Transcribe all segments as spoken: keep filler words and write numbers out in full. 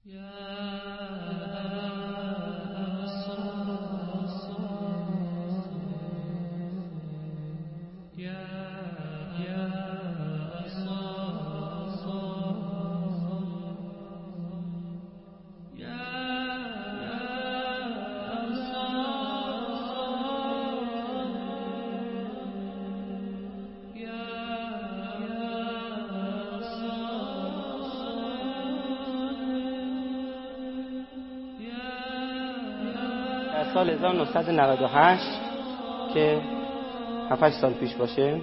سال هزار و نهصد و نود و هشت که هفت هشت سال پیش باشه،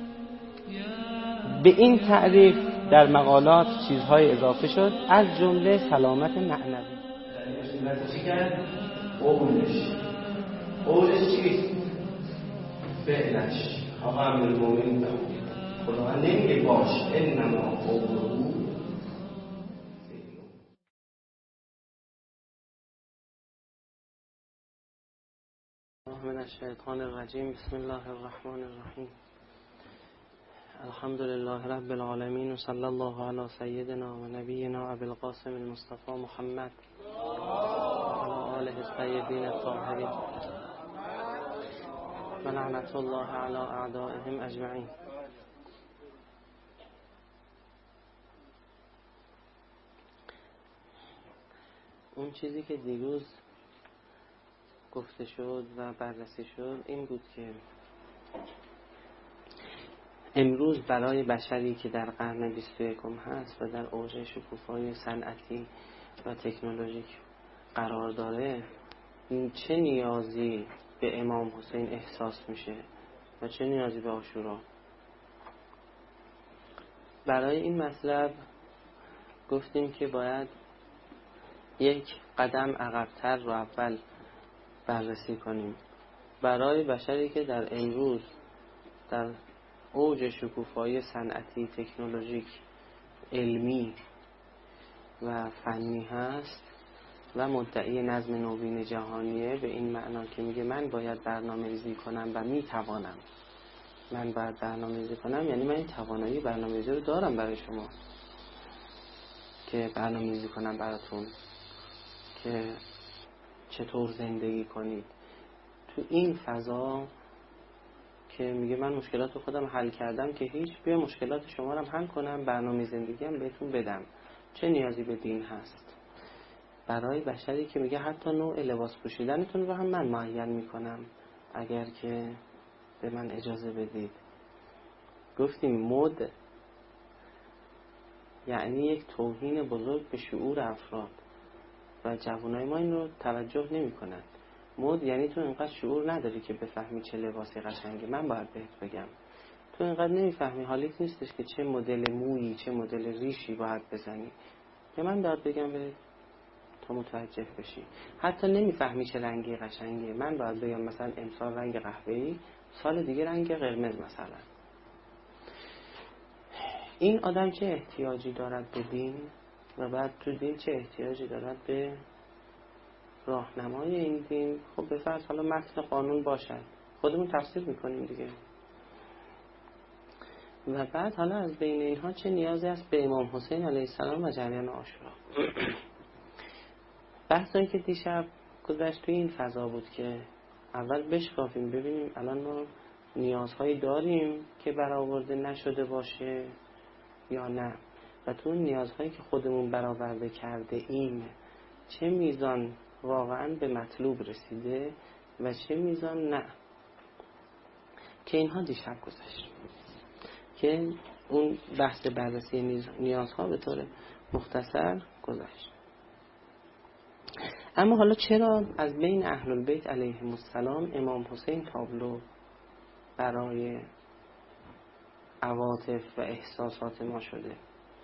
به این تعریف در مقالات چیزهای اضافه شد، از جمله سلامت معنوی. چی کرد؟ اوجش اوجش چیست؟ فعلش. آقا امیرالمومنین بودم، خداوند نمیگه باش انما قوله من الشیطان الرجیم. بسم الله الرحمن الرحیم. الحمد لله رب العالمین و صلی الله علی سیدنا و نبینا ابی القاسم المصطفى محمد و علی آله الطیبین الطاهرین و لعنت الله علی اعدائهم اجمعین. اون چیزی که دیروز گفته شد و بررسی شد این بود که امروز برای بشری که در قرن بیست و یکم هست و در اوج شکوفای صنعتی و تکنولوژیک قرار داره، چه نیازی به امام حسین احساس میشه و چه نیازی به عاشورا؟ برای این مطلب گفتیم که باید یک قدم عقب‌تر رو اول بررسی کنیم. برای بشری که در امروز در اوج شکوفایی صنعتی، تکنولوژیک، علمی و فنی هست و مدعی نظم نوین جهانیه، به این معنا که میگه من باید برنامه‌ریزی کنم و میتوانم، من باید برنامه‌ریزی کنم، یعنی من این توانایی برنامه‌ریزی رو دارم برای شما که برنامه‌ریزی کنم براتون که چطور زندگی کنید. تو این فضا که میگه من مشکلات خودم حل کردم که هیچ، بیا مشکلات شما رو حل کنم، برنامه زندگی هم بهتون بدم. چه نیازی به دین هست؟ برای بشری که میگه حتی نوع لباس پوشیدنتون رو هم من معین میکنم اگر که به من اجازه بدید. گفتیم مد یعنی یک توهین بزرگ به شعور افراد و جوانای ما این رو توجه نمی کنند. مد یعنی تو اینقدر شعور نداری که بفهمی چه لباسی قشنگه، من باید بهت بگم. تو اینقدر نمیفهمی، حالیت نیستش که چه مدل مویی، چه مدل ریشی باید بزنی، به من باید بگم به تو متوجه بشی. حتی نمیفهمی چه رنگی قشنگه، من باید بگم مثلا امسال رنگ قهوه‌ای، سال دیگه رنگ قرمز مثلا. این آدم چه احتیاجی دارد به دین و بعد تو دین چه احتیاجی دارد به راهنمای این دین؟ خب به فرض حالا متن قانون باشد، خودمون تفسیر میکنیم دیگه. و بعد حالا از بین اینها چه نیازی است به امام حسین علیه السلام و جریان عاشورا؟ بحثایی که دیشب گذشت توی این فضا بود که اول بشکافیم ببینیم الان ما نیازهایی داریم که برآورده نشده باشه یا نه، و تو نیازهایی که خودمون برآورده کرده ایم چه میزان واقعا به مطلوب رسیده و چه میزان نه، که اینها دیشب گذشت که اون بحث بررسی نیازها به طور مختصر گذشت. اما حالا چرا از بین اهل البیت علیهم السلام امام حسین تابلو برای عواطف و احساسات ما شده؟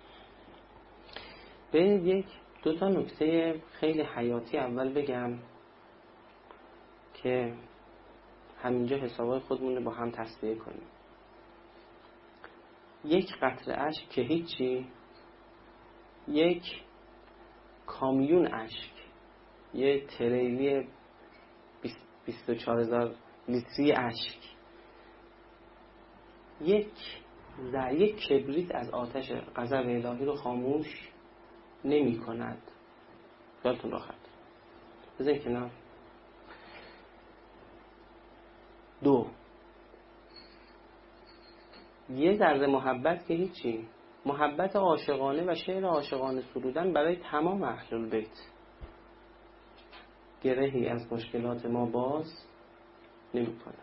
برید یک دو تا نکته خیلی حیاتی اول بگم که همینجا حسابای خودمون رو با هم تصفیه کنیم. یک قطره اشک که هیچی، یک کامیون اشک، یک تریلی بیست و چهار هزار لیتری اشک، یک در یک کبریت از آتش غضب الهی رو خاموش نمی کند. یادتون راحت بزنید کنار. دو، یه ذره محبت که هیچی، محبت عاشقانه و شعر عاشقانه سرودن برای تمام اهل البیت گرهی از مشکلات ما باز نمی کنه.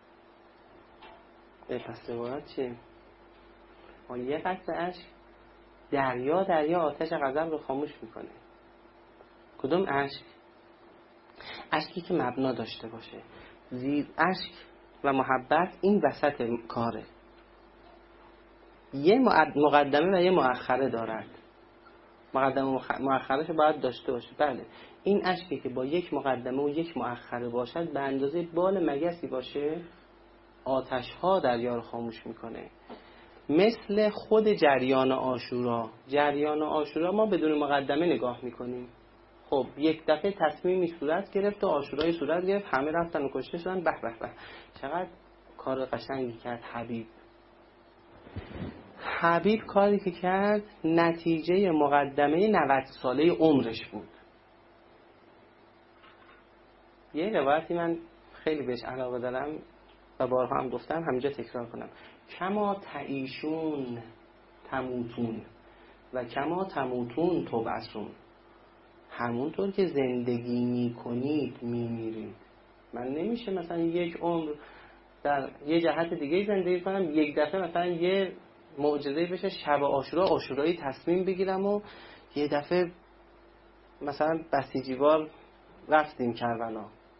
به پس روایت چیه؟ ما یه قطره اشک دریا دریا آتش غضب رو خاموش میکنه. کدوم اشک؟ اشکی که مبنا داشته باشه. زیر اشک و محبت این وسط کاره، یه مقدمه و یه مؤخره دارد. مقدمه و مؤخره‌شو باید داشته باشه. بله، این اشکی که با یک مقدمه و یک مؤخره باشد به اندازه بال مگسی باشه آتش‌ها دریا رو خاموش میکنه. مثل خود جریان عاشورا. جریان عاشورا ما بدون مقدمه نگاه میکنیم. خب یک دفعه تصمیمی صورت گرفت و عاشورای صورت گرفت، همه رفتن و کشته شدن، به به به چقدر کار قشنگی کرد حبیب. حبیب کاری که کرد نتیجه مقدمه نود ساله عمرش بود. یه روایتی من خیلی بهش علاقه دارم و بارها هم گفتم، همینجا تکرار کنم. کما تعیشون تموتون و کما تموتون تبعثون. همونطور که زندگی میکنید میمیرید. من نمیشه مثلا یک عمر در یه جهت دیگه زندگی کنم، یک دفعه مثلا یه معجزه بشه شب عاشورا عاشورایی تصمیم بگیرم و یه دفعه مثلا بسیجیوار رفتیم کربلا.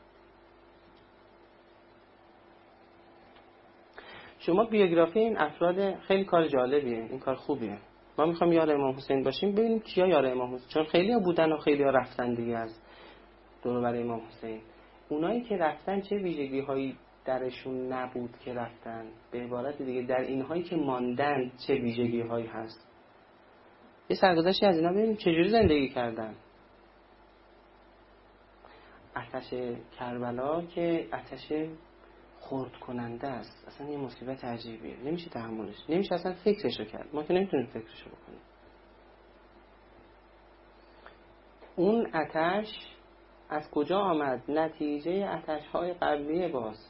شما بیوگرافی این افراد خیلی کار جالبیه، این کار خوبیه. ما میخوام یار امام حسین باشیم، ببینیم کیا یار امام حسین، چون خیلی ها بودن و خیلی ها رفتن دیگه از دور و بر امام حسین. اونایی که رفتن چه ویژگی هایی درشون نبود که رفتن؟ به عبارت دیگه در اینهایی که ماندن چه ویژگی هایی هست؟ یه سرگذشتی از اینا ببینیم چجوری زندگی کردن. آتش کربلا که آتش خرد کننده است، اصلا یه مصیبت عجیبیه، نمیشه تحملش، نمیشه اصلا فکرشو کرد. ما که نمیتونیم فکرشو بکنیم. اون آتش از کجا آمد؟ نتیجه آتش‌های قبلیه. باز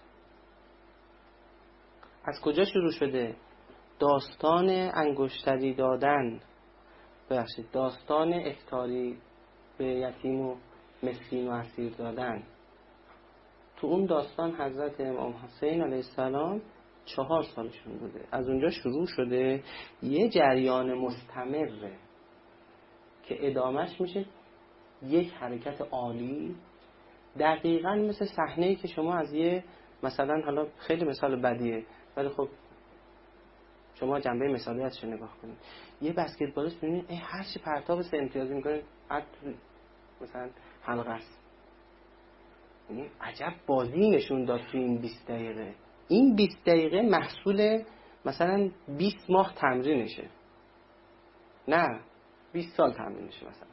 از کجا شروع شده؟ داستان انگشتری دادن، ببخشید داستان افطاری به یتیم و مسکین و اسیر دادن. تو اون داستان حضرت امام حسین علیه السلام چهار سالشون بوده، از اونجا شروع شده یه جریان مستمره که ادامش میشه یک حرکت عالی، دقیقاً مثل صحنه‌ای که شما از یه مثلا، حالا خیلی مثال بدیه ولی خب شما جنبه مثالی ازش نگاه کنید، یه بسکتبالیست می‌بینید ای هر چی پرتاب سه امتیازی می‌کنه مثلا حلقه است. یعنی عجب بازی نشون داد تو این بیست دقیقه. این بیست دقیقه محصول مثلا بیست ماه تمرینشه، نه بیست سال تمرینشه مثلا.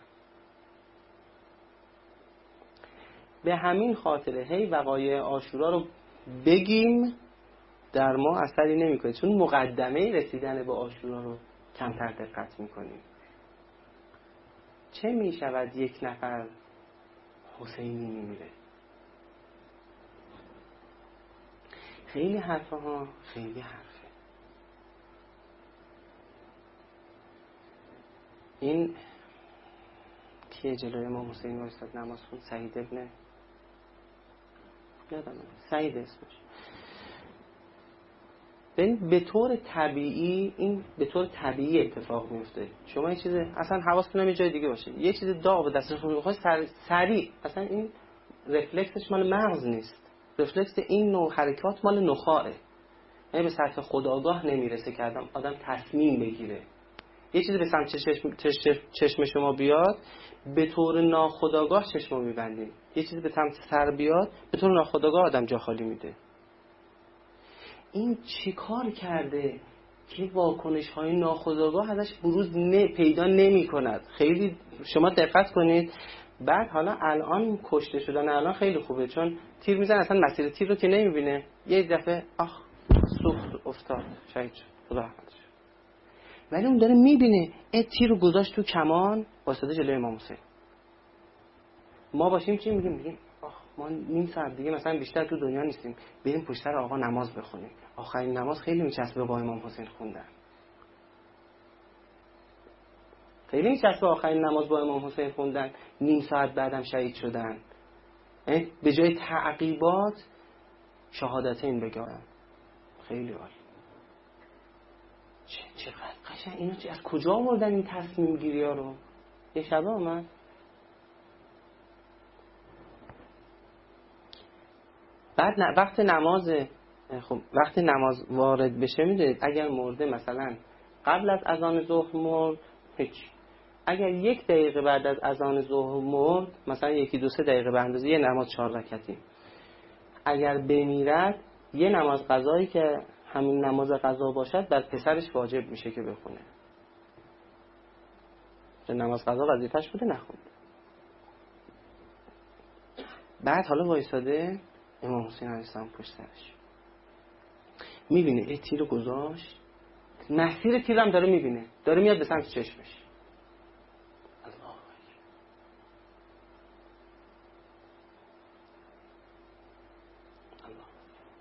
به همین خاطره هی وقایع عاشورا رو بگیم در ما اثری نمی‌کنه، چون مقدمه رسیدن به عاشورا رو کمتر دقت می‌کنیم. چه می‌شود یک نفر حسینی می‌میره؟ خیلی حرفه ها، خیلی حرفه. این کیه جلوی امام حسین وایساد نماز خوند؟ سعید ابن یادم سعید اسمش. ببین به طور طبیعی این به طور طبیعی اتفاق میفته. شما یه چیز اصلا حواستون هم یه جای دیگه باشه، یه چیز داغ به دستتون میخواد سر... سریع اصلا این رفلکسش مال مغز نیست، رفلکس این نوع حرکات مال نخاعه، یعنی به سطح خودآگاه نمیرسه که آدم آدم تصمیم بگیره. یه چیزی به سمت چشم, چشم, چشم شما بیاد به طور ناخودآگاه چشمو میبندیم، یه چیزی به سمت سر بیاد به طور ناخودآگاه آدم جا خالی میده. این چی کار کرده که واکنش های ناخودآگاه ازش بروز نه پیدا نمی کند؟ خیلی شما دقت کنید. بعد حالا الان کشته شدن الان خیلی خوبه، چون تیر میزن اصلا مسیر تیر رو که نمیبینه، یه دفعه آخ سوخت افتاد شهید شد خدا رحمتش. ولی اون داره میبینه ای تیر رو گذاشت تو کمان واسطه جلوی امام حسین. ما باشیم چی میگیم؟ میگیم آخ ما نیم ساعت دیگه مثلا بیشتر تو دنیا نیستیم، بریم پشت سر آقا نماز بخونیم. آخرین نماز خیلی میچسبه با امام حسین خوندن، خیلی میچسبه آخرین نماز با امام حسین خوندن، نیم ساعت بعدم شهید شدن. به جای تعقیبات شهادتین بگم. خیلی عالی. چه چقدر قشنگ. اینو چه از کجا آوردن این تصمیم گیری ها رو؟ یه شبه اومد بعد ن... وقت نماز، خب وقت نماز وارد بشه میدونید اگر مرده مثلا قبل از اذان ظهر مرد هیچ، اگر یک دقیقه بعد از اذان ظهر مرد مثلا یکی دو سه دقیقه به اندازه یه نماز چهار رکعتی، اگر بمیرد یه نماز قضایی که همین نماز قضا باشد بر پسرش واجب میشه که بخونه. چون نماز قضا وظیفه‌اش بوده نخوند. بعد حالا وایساده امام حسین علیه السلام پشت سرش، میبینه یه تیر گذاشت، مسیر تیرم داره میبینه، داره میاد به سمت چشمش. الله الله.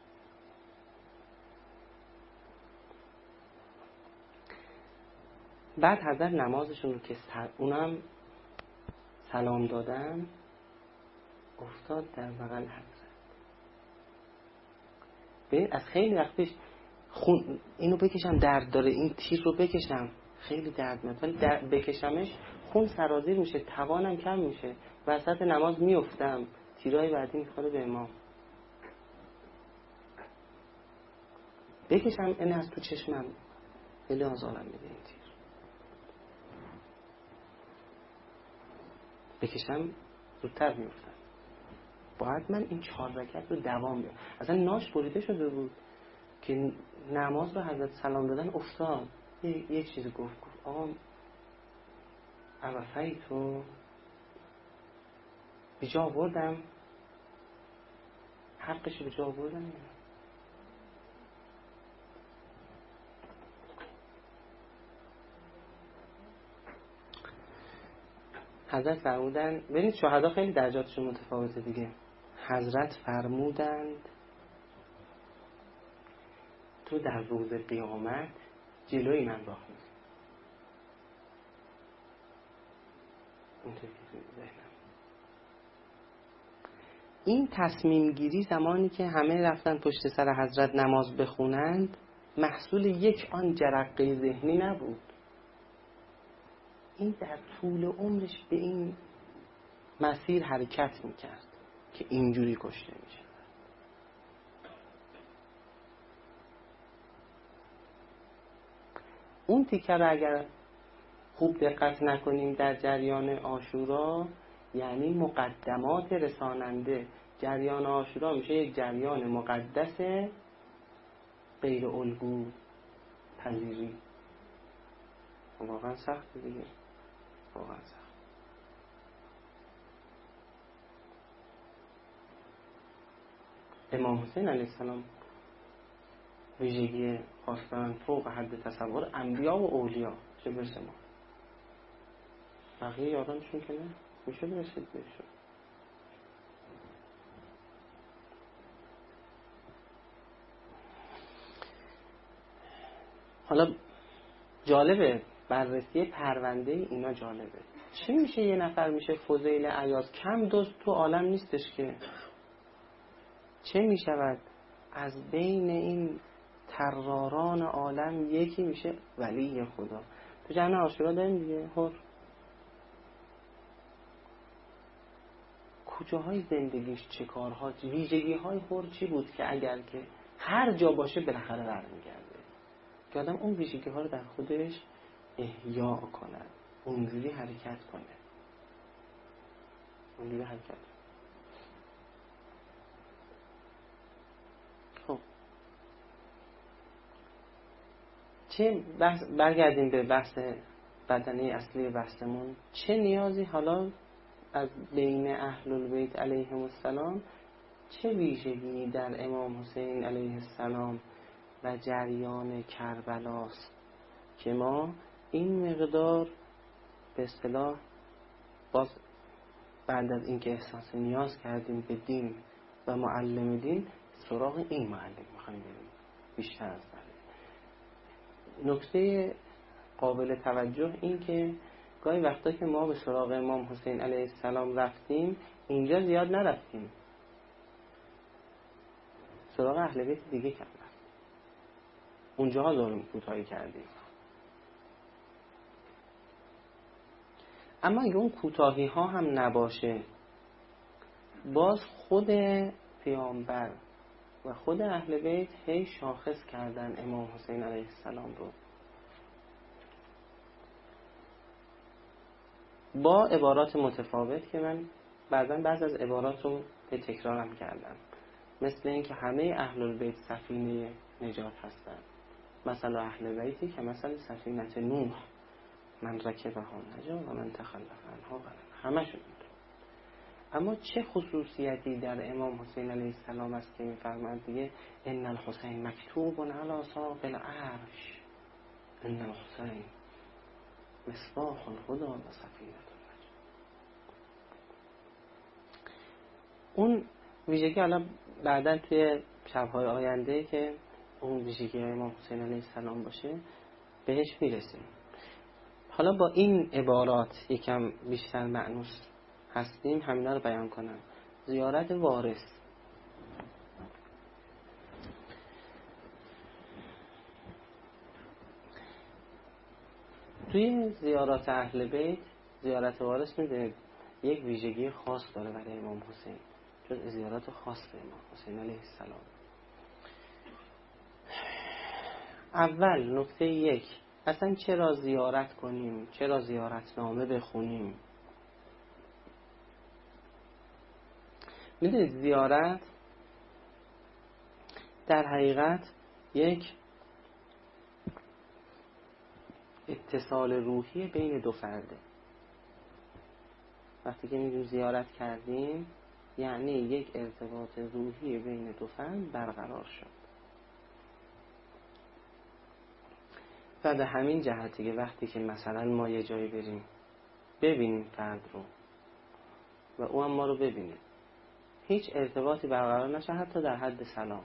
بعد حضرت نمازشون رو که سر... اونم سلام دادن افتاد در بغل حضرت. ببین از خیلی وقت پیش خون اینو بکشم درد داره، این تیر رو بکشم خیلی درد میاد، ولی بکشمش خون سرازیر میشه، توانم کم میشه، وسط نماز میافتم، تیرای بعدی میخوره به امام. بکشم این از تو چشمم خیلی آزارم میده این تیر، بکشم زودتر میافتم. باید من این چهار رکعت رو دوام بیارم. اصلا ناش بریده شده بود که نماز رو حضرت سلام دادن افتاد، یک چیزی گفت گفت آقا عوفی تو به جا آوردم، حقش به جا آوردم. حضرت فرمودن، ببینید شهدا خیلی درجاتشون متفاوته دیگه. حضرت فرمودند تو در روز قیامت جلوی من راه میری. این تصمیم گیری زمانی که همه رفتن پشت سر حضرت نماز بخونند محصول یک آن جرقه ذهنی نبود، این در طول عمرش به این مسیر حرکت میکرد که اینجوری کشته میشه. اون تیکه رو اگر خوب دقت نکنیم در جریان عاشورا، یعنی مقدمات رساننده، جریان عاشورا میشه یک جریان مقدس غیر الگو پذیری. واقعا سخت دیگه، واقعا سخت. امام حسین علیه السلام ویژگی خواستن فوق حد تصور انبیا و اولیا، چه برسه ما بقیه یارانشون که نه میشه برسید بهشون. حالا جالبه بررسی پرونده اینا جالبه. چی میشه یه نفر میشه فضیل عیاض، کم دوست تو عالم نیستش که، چه میشود از بین این تراران عالم یکی میشه ولی خدا. تو جمع عاشورا داریم دیگه، هر کجاهای زندگیش چه کارها، ویژگی های هر چی بود که اگر که هر جا باشه بالاخره برمیگرده، که آدم اون ویژگی ها رو در خودش احیا کنه، اونجوری حرکت کنه، اونجوری حرکت کنه. خب چه بحث، برگردیم به بحث بدنه اصلی بحثمون، چه نیازی حالا از بین اهل البیت علیهم السلام، چه ویژگی در امام حسین علیه السلام و جریان کربلاست که ما این مقدار به اصطلاح باز بعد از اینکه احساس نیاز کردیم به دین و معلم دین، سراغ این معلم میخوایم بریم بیشتر از بله. نکته قابل توجه این که گاهی وقتا که ما به سراغ امام حسین علیه السلام رفتیم، اینجا زیاد نرفتیم، سراغ اهل بیت دیگه کم رفتیم، اونجاها ظلم کوتاهی کردیم. اما اگه اون کوتاهی ها هم نباشه، باز خود پیامبر و خود اهل بیت هی شاخص کردن امام حسین علیه السلام رو با عبارات متفاوت که من بعضا بعض از عبارات رو تکرارم کردم، مثل این که همه اهل البیت سفینه نجات هستن، مثلا اهل بیتی که مثلا سفینه نوح، من رکبها نجا و من تخلف عنها غرق، همشون. اما چه خصوصیتی در امام حسین علیه السلام است که می‌فرماید دیگه ان الحسین مکتوب علی ساق العرش، ان الحسین مصباح الهدى و سفینه النجات. اون ویژگی الان بعداً توی شب‌های آینده که اون ویژگی امام حسین علیه السلام باشه بهش میرسیم. حالا با این عبارات یکم بیشتر معنوس هستیم، همینا رو بیان کنم. زیارت وارث. توی زیارات اهل بیت، زیارت وارث میدونید یک ویژگی خاص داره برای امام حسین، چون زیارت خاص امام حسین علیه السلام. اول نکته یک، اصلا چرا زیارت کنیم؟ چرا زیارت نامه بخونیم؟ میدونید زیارت در حقیقت یک اتصال روحی بین دو فرده. وقتی که میگیم زیارت کردیم یعنی یک ارتباط روحی بین دو فرد برقرار شد. و به همین جهتی که وقتی که مثلا ما یه جایی بریم ببینیم فرد رو و او هم ما رو ببینه، هیچ ارتباطی برقرار نشه حتی در حد سلام،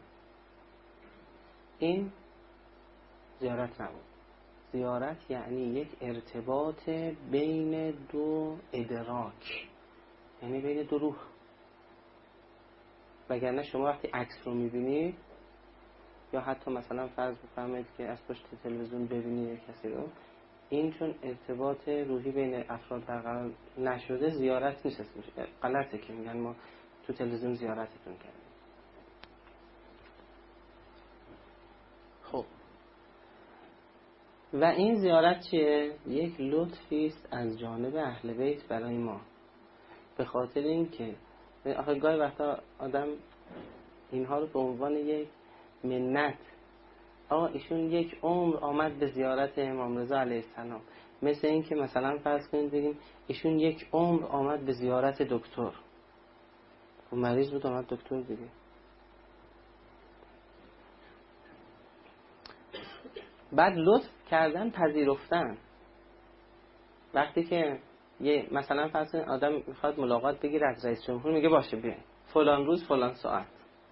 این زیارت نبود. زیارت یعنی یک ارتباط بین دو ادراک، یعنی بین دو روح. وگرنه شما وقتی عکس رو میبینید یا حتی مثلا فرض بفرمایید که از پشت تلویزیون ببینید کسی رو، این چون ارتباط روحی بین افراد برقرار نشده زیارت نیست. غلطه که میگن ما تو تلویزیون زیارتتون کردیم. خب و این زیارت چیه؟ یک لطفی است از جانب اهل بیت برای ما، به خاطر این که آخه گاهی وقتا آدم اینها رو به عنوان یک منت، آقا ایشون یک عمر آمد به زیارت امام رضا علیه السلام، مثل این که مثلا فرض کنید بگیم ایشون یک عمر آمد به زیارت دکتر، و مریض بود آمد دکتر دیگه. بعد لطف کردن، پذیرفتن. وقتی که یه مثلا فرض کنید آدم میخواد ملاقات بگیره از رئیس جمهور، میگه باشه بیاین فلان روز فلان ساعت.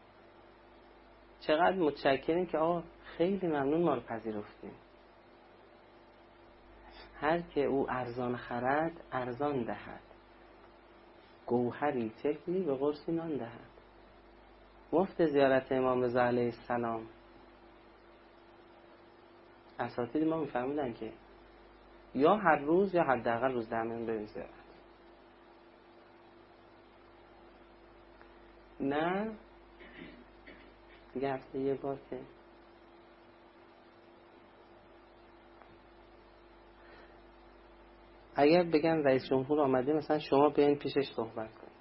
چقدر متشکریم که آقا خیلی ممنون ما رو پذیرفتیم. هر که او ارزان خرد ارزان دهد، گوهری طفلی به قرصی نان دهد. مفت زیارت امام رضا علیه السلام. اساتید ما میفهمیدن که یا هر روز یا حداقل روز در میون بریم زیارت، نه دیگه هفته یه بار که اگر بگن رئیس جمهور آمده مثلا شما بیاین پیشش صحبت کنید.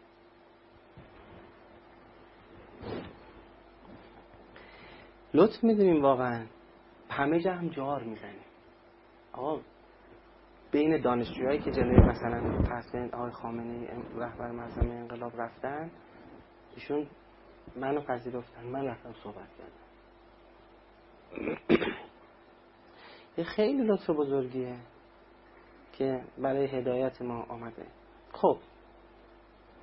لطف میدونیم واقعا، همه جا هم جار میزنیم. آقا بین دانشجوهایی که جلوی مثلا فرسین آقای خامنه‌ای رهبر معظم انقلاب رفتن، ایشون منو پذیرفتن، من رفتم صحبت کردم. یه خیلی لطف بزرگیه که برای هدایت ما آمده. خب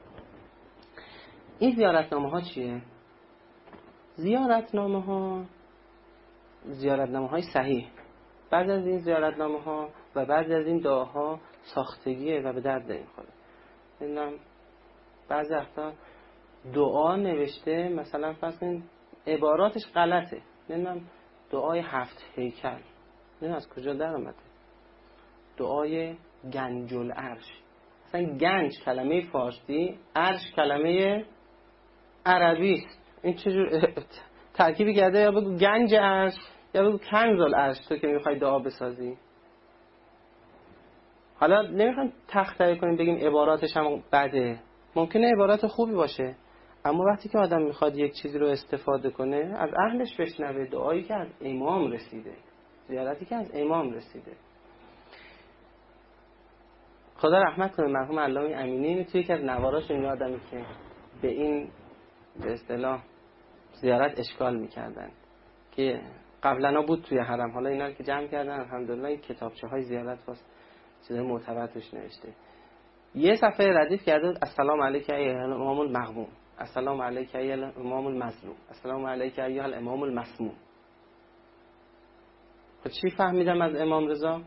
این زیارتنامه ها چیه؟ زیارتنامه ها زیارتنامه های صحیح. بعض از این زیارتنامه ها و بعض از این دعاها ساختگیه و به درد نمیخوره. نمیدونم بعضی وقتا دعا نوشته مثلا فرض کنید عباراتش غلطه، نمیدونم دعای هفت هیکل نمیدونم از کجا در اومده، دعای گنج العرش. مثلا گنج کلمه فارسی، عرش کلمه عربی است. این چجور ترکیبی کرده؟ یا بگو گنج عرش یا بگو کنز العرش تو که میخوای دعا بسازی. حالا نمیخوام تخته کنیم بگیم عباراتش هم بده، ممکنه عبارات خوبی باشه، اما وقتی که آدم میخواد یک چیزی رو استفاده کنه از اهلش بشنوه. دعایی که از امام رسیده، زیارتی که از امام رسیده. خدا رحمت کنه مرحوم علامه امینی، توی یکی از نواراشون یادمه که به این به اصطلاح زیارت اشکال میکردن که قبلا بود توی حرم، حالا اینا که جمع کردن الحمدلله کتابچه های زیارت واسه چیزای معتبر توش نوشته. یه صفحه ردیف کرده السلام علیک ایها الامام المغموم، السلام علیک ایها الامام المظلوم، السلام علیک ایها الامام المسموم. خب چی فهمیدم از امام رضا؟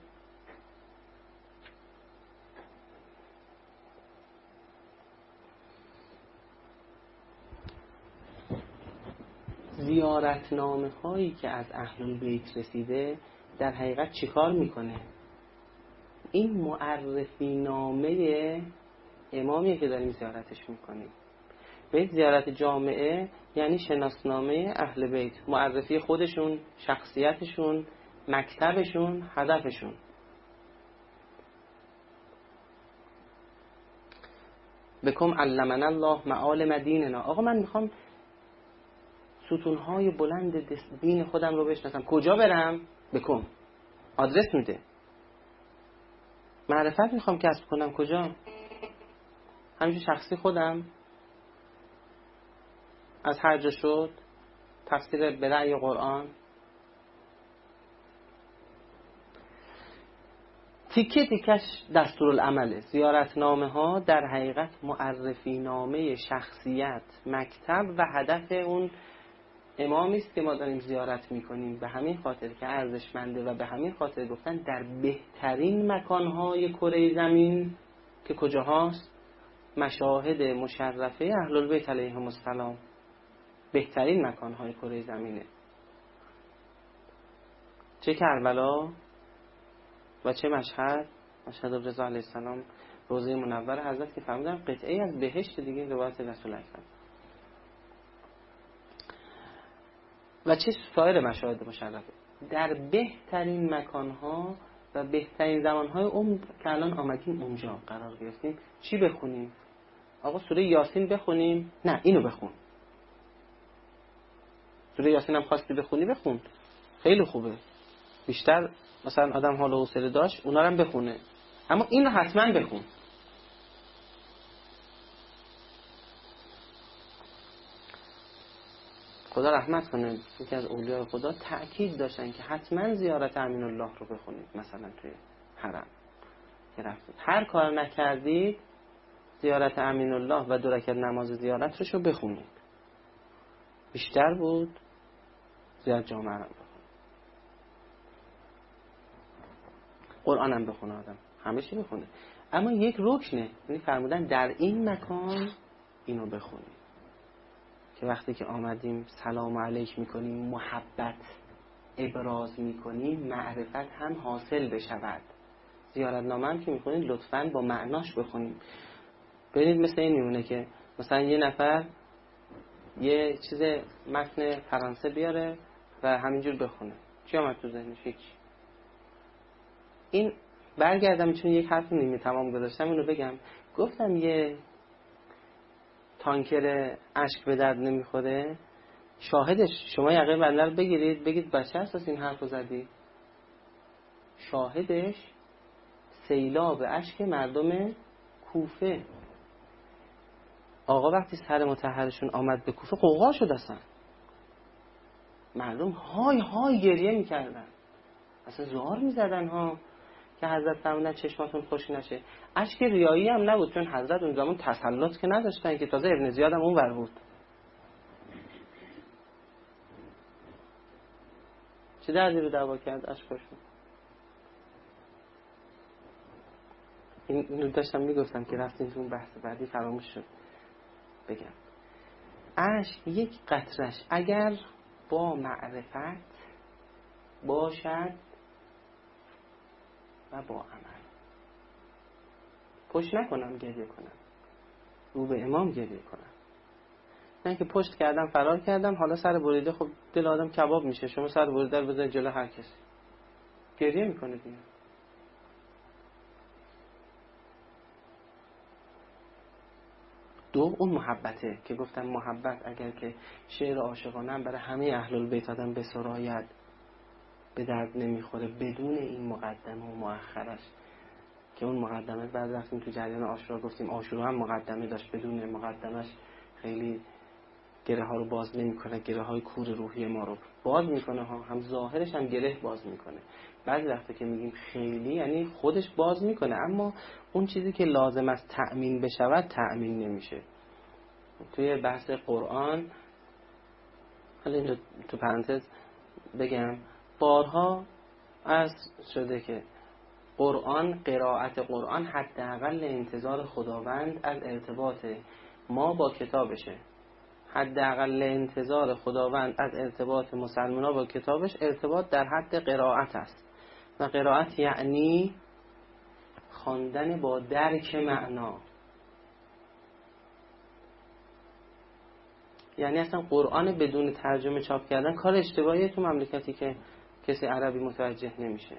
زیارتنامه هایی که از اهل البیت رسیده در حقیقت چیکار میکنه؟ این معرفی نامه امامیه که داریم زیارتش میکنیم. به زیارت جامعه یعنی شناسنامه اهل بیت، معرفی خودشون، شخصیتشون، مکتبشون، هدفشون. بکم علمنا الله معالم دیننا. آقا من میخوام ستونهای بلند دین خودم رو بشناسم، کجا برم؟ بکم آدرس میده. معرفت میخوام کسب کنم، کجا؟ همینجور شخصی خودم از هر جا شد، تفسیر به رأی قرآن. تیکه تیکش دستورالعمله. زیارتنامه ها در حقیقت معرفی نامه شخصیت، مکتب و هدف اون امامی است که ما داریم زیارت میکنیم. به همین خاطر که ارزشمنده و به همین خاطر گفتن در بهترین مکانهای کره زمین که کجاهاست؟ مشاهد مشرفه اهل البیت علیهم السلام. بهترین مکانهای کره زمینه، چه کربلا و چه مشهد، مشهد رضا علیه السلام، روضه منور حضرت که فرمودن قطعه از بهشت دیگه، روایت رسول اکرم، و چه سایر مشاهد مشرفه در بهترین مکانها و بهترین زمانهای عمر که الان آمدیم اونجا قرار گرفتیم. چی بخونیم؟ آقا سوره یاسین بخونیم؟ نه اینو بخون. سوره یاسین هم خواستی بخونی بخون، خیلی خوبه، بیشتر مثلا آدم حال و حوصله داشت اونا رو هم بخونه، اما این رو حتما بخون. خدا رحمت کنه یکی از اولیاء خدا تأکید داشتن که حتما زیارت امین الله رو بخونید. مثلا توی حرم که رفتید هر کار نکردید زیارت امین الله و دو رکعت نماز زیارتش رو بخونید. بیشتر بود زیارت جامعه رو بخونید، قرآن هم بخونه آدم، همه چی بخونه، اما یک رکنه. یعنی فرمودن در این مکان اینو بخونید که وقتی که آمدیم سلام علیک میکنیم، محبت ابراز میکنیم، معرفت هم حاصل بشود. زیارتنامه هم که میخونید لطفاً با معناش بخونید. ببینید مثل این میمونه که مثلا یه نفر یه چیز متن فرانسه بیاره و همینجور بخونه، چی آمد تو ذهنش؟ هیچ. این برگردم چون یک حرف نیمه تمام گذاشتم اینو بگم. گفتم یه تانکر اشک به درد نمیخوره. شاهدش شما یقه بنده رو بگیرید بگید بچه اساس این حرف رو زدی. شاهدش سیلاب اشک مردم کوفه. آقا وقتی سر مطهرشون آمد به کوفه قوقا شد، اصلا مردم های های گریه میکردن، اصلا زار میزدن ها که حضرت فرمودن چشماتون خوش نشه. اشک ریایی هم نبود، چون حضرت اون زمان تسلط که نداشتن که، تازه ابن زیاد هم اون ور بود. چه دردی رو دوا کرد اشکاشون؟ این داشتم میگفتم که رفتیم تو اون بحث بعدی فراموش شد بگم. اشک یک قطرش اگر با معرفت باشد و با عمل، پشت نکنم گریه کنم، رو به امام گریه کنم، نه که پشت کردم فرار کردم، حالا سر بریده، خب دل آدم کباب میشه، شما سر بریده رو بذارید جلو هر کسی گریه میکنه دیگه. دو، اون محبته که گفتم محبت اگر که شعر عاشقانه هم برای همه اهل البیت آدم بسراید به درد نمیخوره بدون این مقدمه و مؤخرش، که اون مقدمه بعد رفتیم تو جریان عاشورا گفتیم عاشورا هم مقدمه داشت، بدون مقدمش خیلی گره ها رو باز نمیکنه، گره های کور روحی ما رو باز میکنه ها، هم ظاهرش هم گره باز میکنه. بعضی وقتا که میگیم خیلی یعنی خودش باز میکنه، اما اون چیزی که لازم است تأمین بشود تأمین نمیشه. توی بحث قرآن، حالا اینجا تو پرانتز بگم، بارها عرض شده که قرآن، قرائت قرآن حداقل انتظار خداوند از ارتباط ما با کتابشه، حداقل انتظار خداوند از ارتباط مسلمان‌ها با کتابش ارتباط در حد قرائت است، و قرائت یعنی خواندن با درک معنا. یعنی اصلا قرآن بدون ترجمه چاپ کردن کار اشتباهیه تو مملکتی که کسی عربی متوجه نمیشه.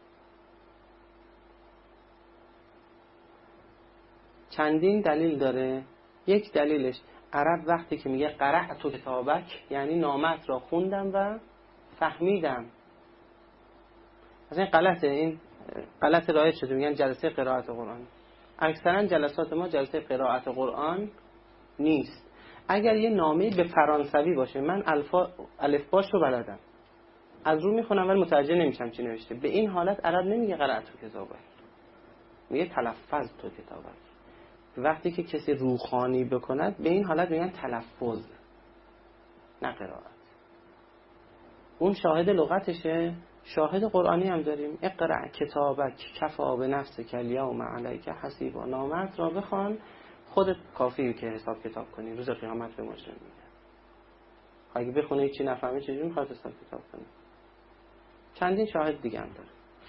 چندین دلیل داره. یک دلیلش عرب وقتی که میگه قرأت کتابک یعنی نامت را خوندم و فهمیدم. اصلا این غلطه، این غلط رایج شده، میگن جلسه قرائت قرآن. اکثرا جلسات ما جلسه قرائت قرآن نیست. اگر یه نامه به فرانسوی باشه، من الفا الفباش رو بلدم، از رو میخونم ولی متوجه نمیشم چی نوشته، به این حالت عرب نمیگه قرأت کتابک، میگه تلفظ تو کتابک. وقتی که کسی روخانی بکند به این حالت میگن تلفظ نه قرائت. اون شاهد لغتشه، شاهد قرآنی هم داریم. اقرأ کتابک کفا به نفسک الیوم علیک حسیبا، نامت را بخوان خودت کافیه که حساب کتاب کنی، روز قیامت به مجرم میگن. اگه بخونه چی نفهمه چجوری میخواد حساب کتاب کنه؟ چندین شاهد دیگه هم داره.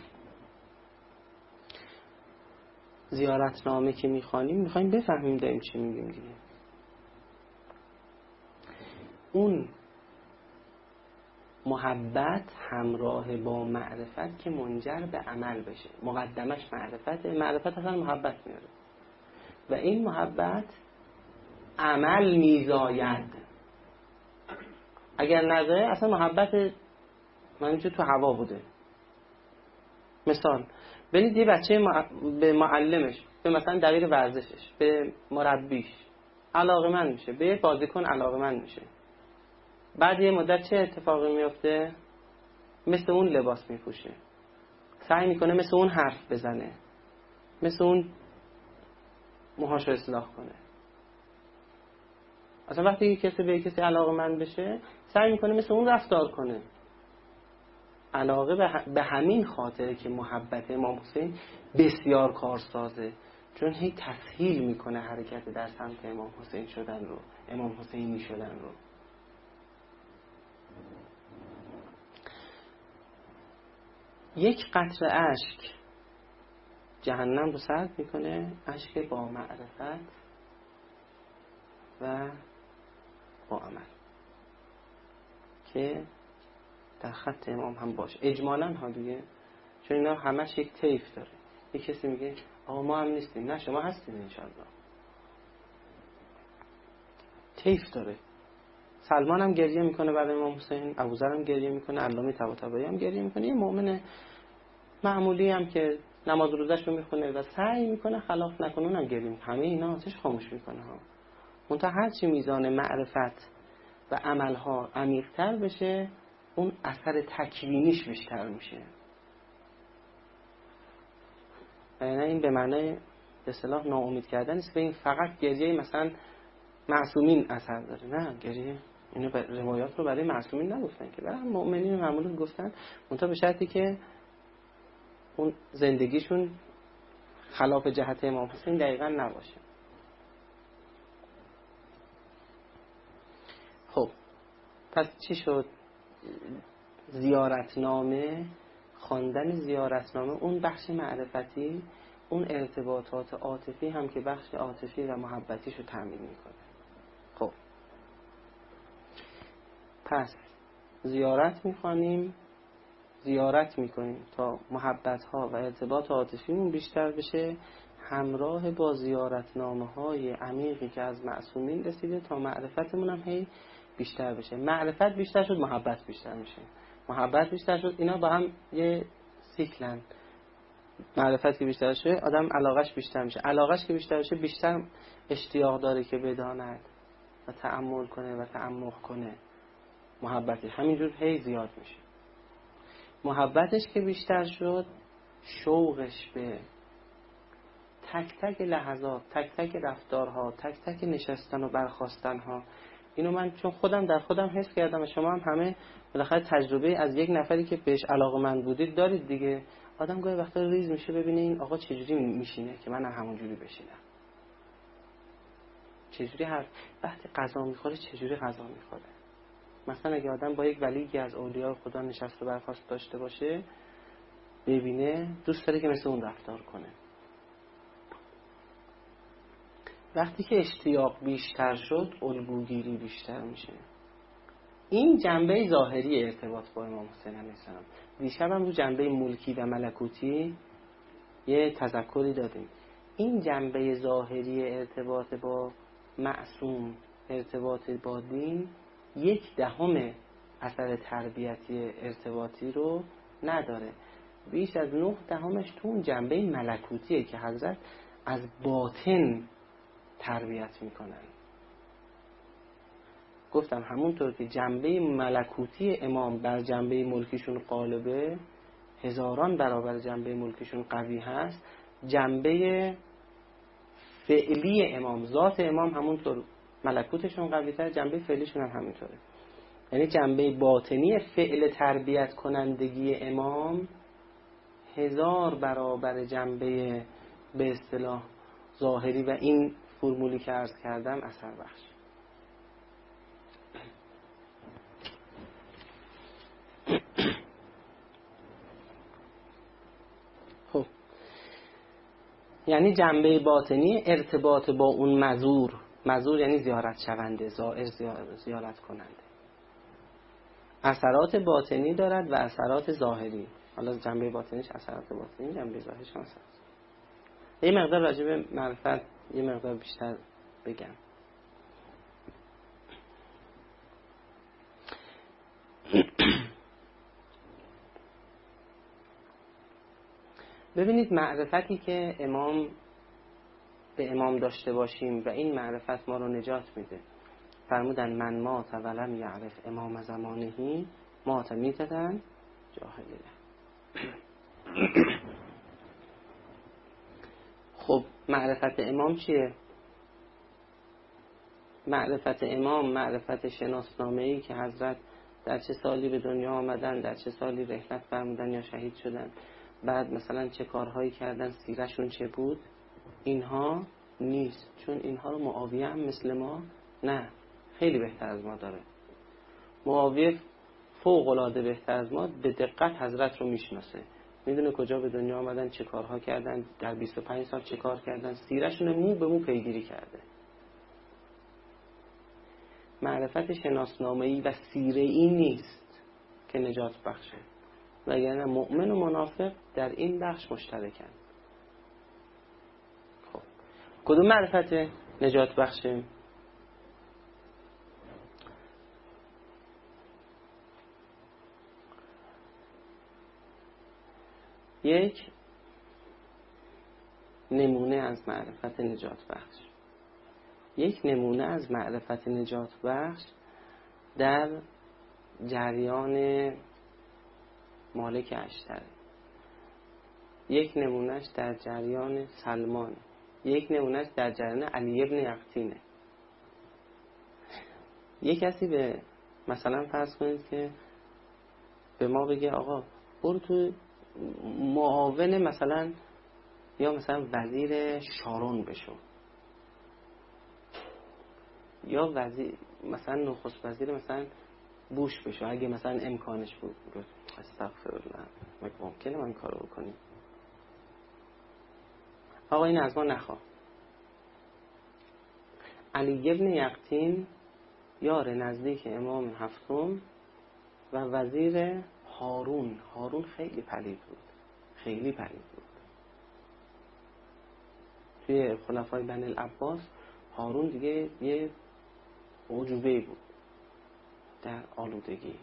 زیارتنامه که میخوانیم میخوایم بفهمیم داریم چی میگیم دیگه. اون محبت همراه با معرفت که منجر به عمل بشه، مقدمش معرفت، معرفت اصلا محبت میاره و این محبت عمل میزاید. اگر نزاید اصلا محبت منجور تو هوا بوده. مثال برید یه بچه به معلمش، به مثلا دبیر ورزشش، به مربیش علاقه‌مند میشه، به بازیکن علاقه‌مند میشه، بعد یه مدت چه اتفاقی میفته؟ مثل اون لباس میپوشه، سعی میکنه مثل اون حرف بزنه، مثل اون موهاشو اصلاح کنه. اصلا وقتی کسی به کسی علاقه‌مند بشه سعی میکنه مثل اون رفتار کنه. علاقه به همین خاطره که محبت امام حسین بسیار کارسازه، چون هی تسهیل میکنه حرکت در سمت امام حسین شدن رو، امام حسینی شدن رو. یک قطره اشک جهنم رو سرد میکنه، اشک با معرفت و با عمل که در خط امام هم باشه. اجمالاً ها دیگه، چون اینا همش یک طیف داره. یک کسی میگه آقا ما هم نیستیم، نه شما هستید انشالله. طیف داره. سلمان هم گریه میکنه برای امام حسین، ابوذر هم گریه میکنه، علامه طباطبایی هم گریه میکنه، یه مؤمن معمولی هم که نماز روزش رو میخونه و سعی میکنه خلاف نکنه اونم گریه میکنه. همه اینا آتش خاموش میکنه ها. منتها هرچی میزان معرفت و عملها عمیق‌تر بشه اون اثر تکوینیش بیشتر میشه. یعنی این به معنای به اصطلاح ناامید کردن نیست، به این فقط گریه مثلا معصومین اثر داره. نه، گریه اینو روایات رو برای معصومین نگفتن که، برای مؤمنین معمولا گفتن، منتها به شرطی که اون زندگیشون خلاف جهت امام حسین دقیقا نباشه. خب پس چی شد؟ زیارتنامه، خواندن زیارتنامه، اون بخش معرفتی، اون ارتباطات عاطفی هم که بخش عاطفی و محبتیش رو تامین میکنه. خب پس زیارت میخوانیم، زیارت میکنیم تا محبت ها و ارتباط عاطفیمون بیشتر بشه، همراه با زیارتنامه های عمیقی که از معصومین رسیده تا معرفتمون هم هی بیشتر بشه. معرفت بیشتر شد، محبت بیشتر میشه، محبت بیشتر شد، اینا با هم یه سیکلن. معرفت که بیشتر شه آدم علاقش بیشتر میشه، علاقش که بیشتر شه بیشتر اشتیاق داره که بداند و تأمل کنه و تعمق کنه. محبتی همینجور هی زیاد میشه. محبتش که بیشتر شد، شوقش به تک تک لحظات، تک تک رفتارها، تک تک نشستن و برخاستنها، اینو من چون خودم در خودم حس کردم و شما هم همه بالاخره تجربه از یک نفری که بهش علاقه‌مند بودید دارید دیگه. آدم گاهی وقتا ریز میشه ببینه این آقا چجوری میشینه که من هم همونجوری بشینم، چجوری هر وقتی غذا میخوره چجوری غذا میخوره. مثلا اگه آدم با یک ولیی از اولیاء خدا نشست و برخاست داشته باشه، ببینه دوست داره که مثل اون رفتار کنه. وقتی که اشتیاق بیشتر شد، الگوگیری بیشتر میشه. این جنبه ظاهری ارتباط با امام حسین علیه السلام. دیشب هم رو جنبه ملکی و ملکوتی یه تذکری دادیم. این جنبه ظاهری ارتباط با معصوم، ارتباط با دین، یک دهم اثر تربیتی ارتباطی رو نداره. بیش از نه دهمش تو اون جنبه ملکوتیه که حضرت از باطن تربیت میکنن. گفتم همونطور که جنبه ملکوتی امام بر جنبه ملکیشون غالبه، هزاران برابر جنبه ملکیشون قوی هست، جنبه فعلی امام، ذات امام همونطور ملکوتشون قوی تر، جنبه فعلیشون هم همینطوره. یعنی جنبه باطنی فعل تربیت کنندگی امام هزار برابر جنبه به اصطلاح ظاهری و این فرمولی که عرض کردم اثر بخش. خب یعنی جنبه باطنی ارتباط با اون مزور، مزور یعنی زیارت شونده، زائر زیارت کننده، اثرات باطنی دارد و اثرات ظاهری. حالا جنبه باطنیش اثرات باطنی، جنبه ظاهریش اثرات. یه مقدار راجع به معرفت یه مقدار بیشتر بگم. ببینید معرفتی که امام به امام داشته باشیم و این معرفت ما رو نجات میده. فرمودن من مات ولم یعرف امام زمانهی مات میتدن جاهلیه. خب معرفت امام چیه؟ معرفت امام معرفت شناسنامه‌ای که حضرت در چه سالی به دنیا آمدن، در چه سالی رحلت فرمودن یا شهید شدن، بعد مثلا چه کارهایی کردن، سیرشون چه بود، اینها نیست. چون اینها رو معاویه هم مثل ما نه، خیلی بهتر از ما داره. معاویه فوق العاده بهتر از ما به دقت حضرت رو میشناسه، میدونه کجا به دنیا آمدن، چه کارها کردن، در بیست و پنج سال چه کار کردن، سیرشون مو به مو پیگیری کرده. معرفت شناسنامه‌ای و سیره‌ای نیست که نجات بخشه، وگرنه مؤمن و منافق در این بخش مشترکن. خب کدوم معرفت نجات بخشه؟ یک نمونه از معرفت نجات بخش، یک نمونه از معرفت نجات بخش در جریان مالک اشتر. یک نمونهش در جریان سلمان، یک نمونهش در جریان علی ابن یقطینه. یک کسی به مثلا فرض کنید که به ما بگه آقا برو تو معاون مثلا یا مثلا وزیر شارون بشو، یا وزیر مثلا نخست وزیر مثلا بوش بشو اگه مثلا امکانش بود. استغفرالله، ممکنه من کارو بکنیم؟ آقا این از ما نخواه. علی ابن یقطین یار نزدیک امام هفتم و وزیر هارون. هارون خیلی پلید بود، خیلی پلید بود. توی خلفای بنی العباس هارون دیگه یه عجوبه بود در آلودگی.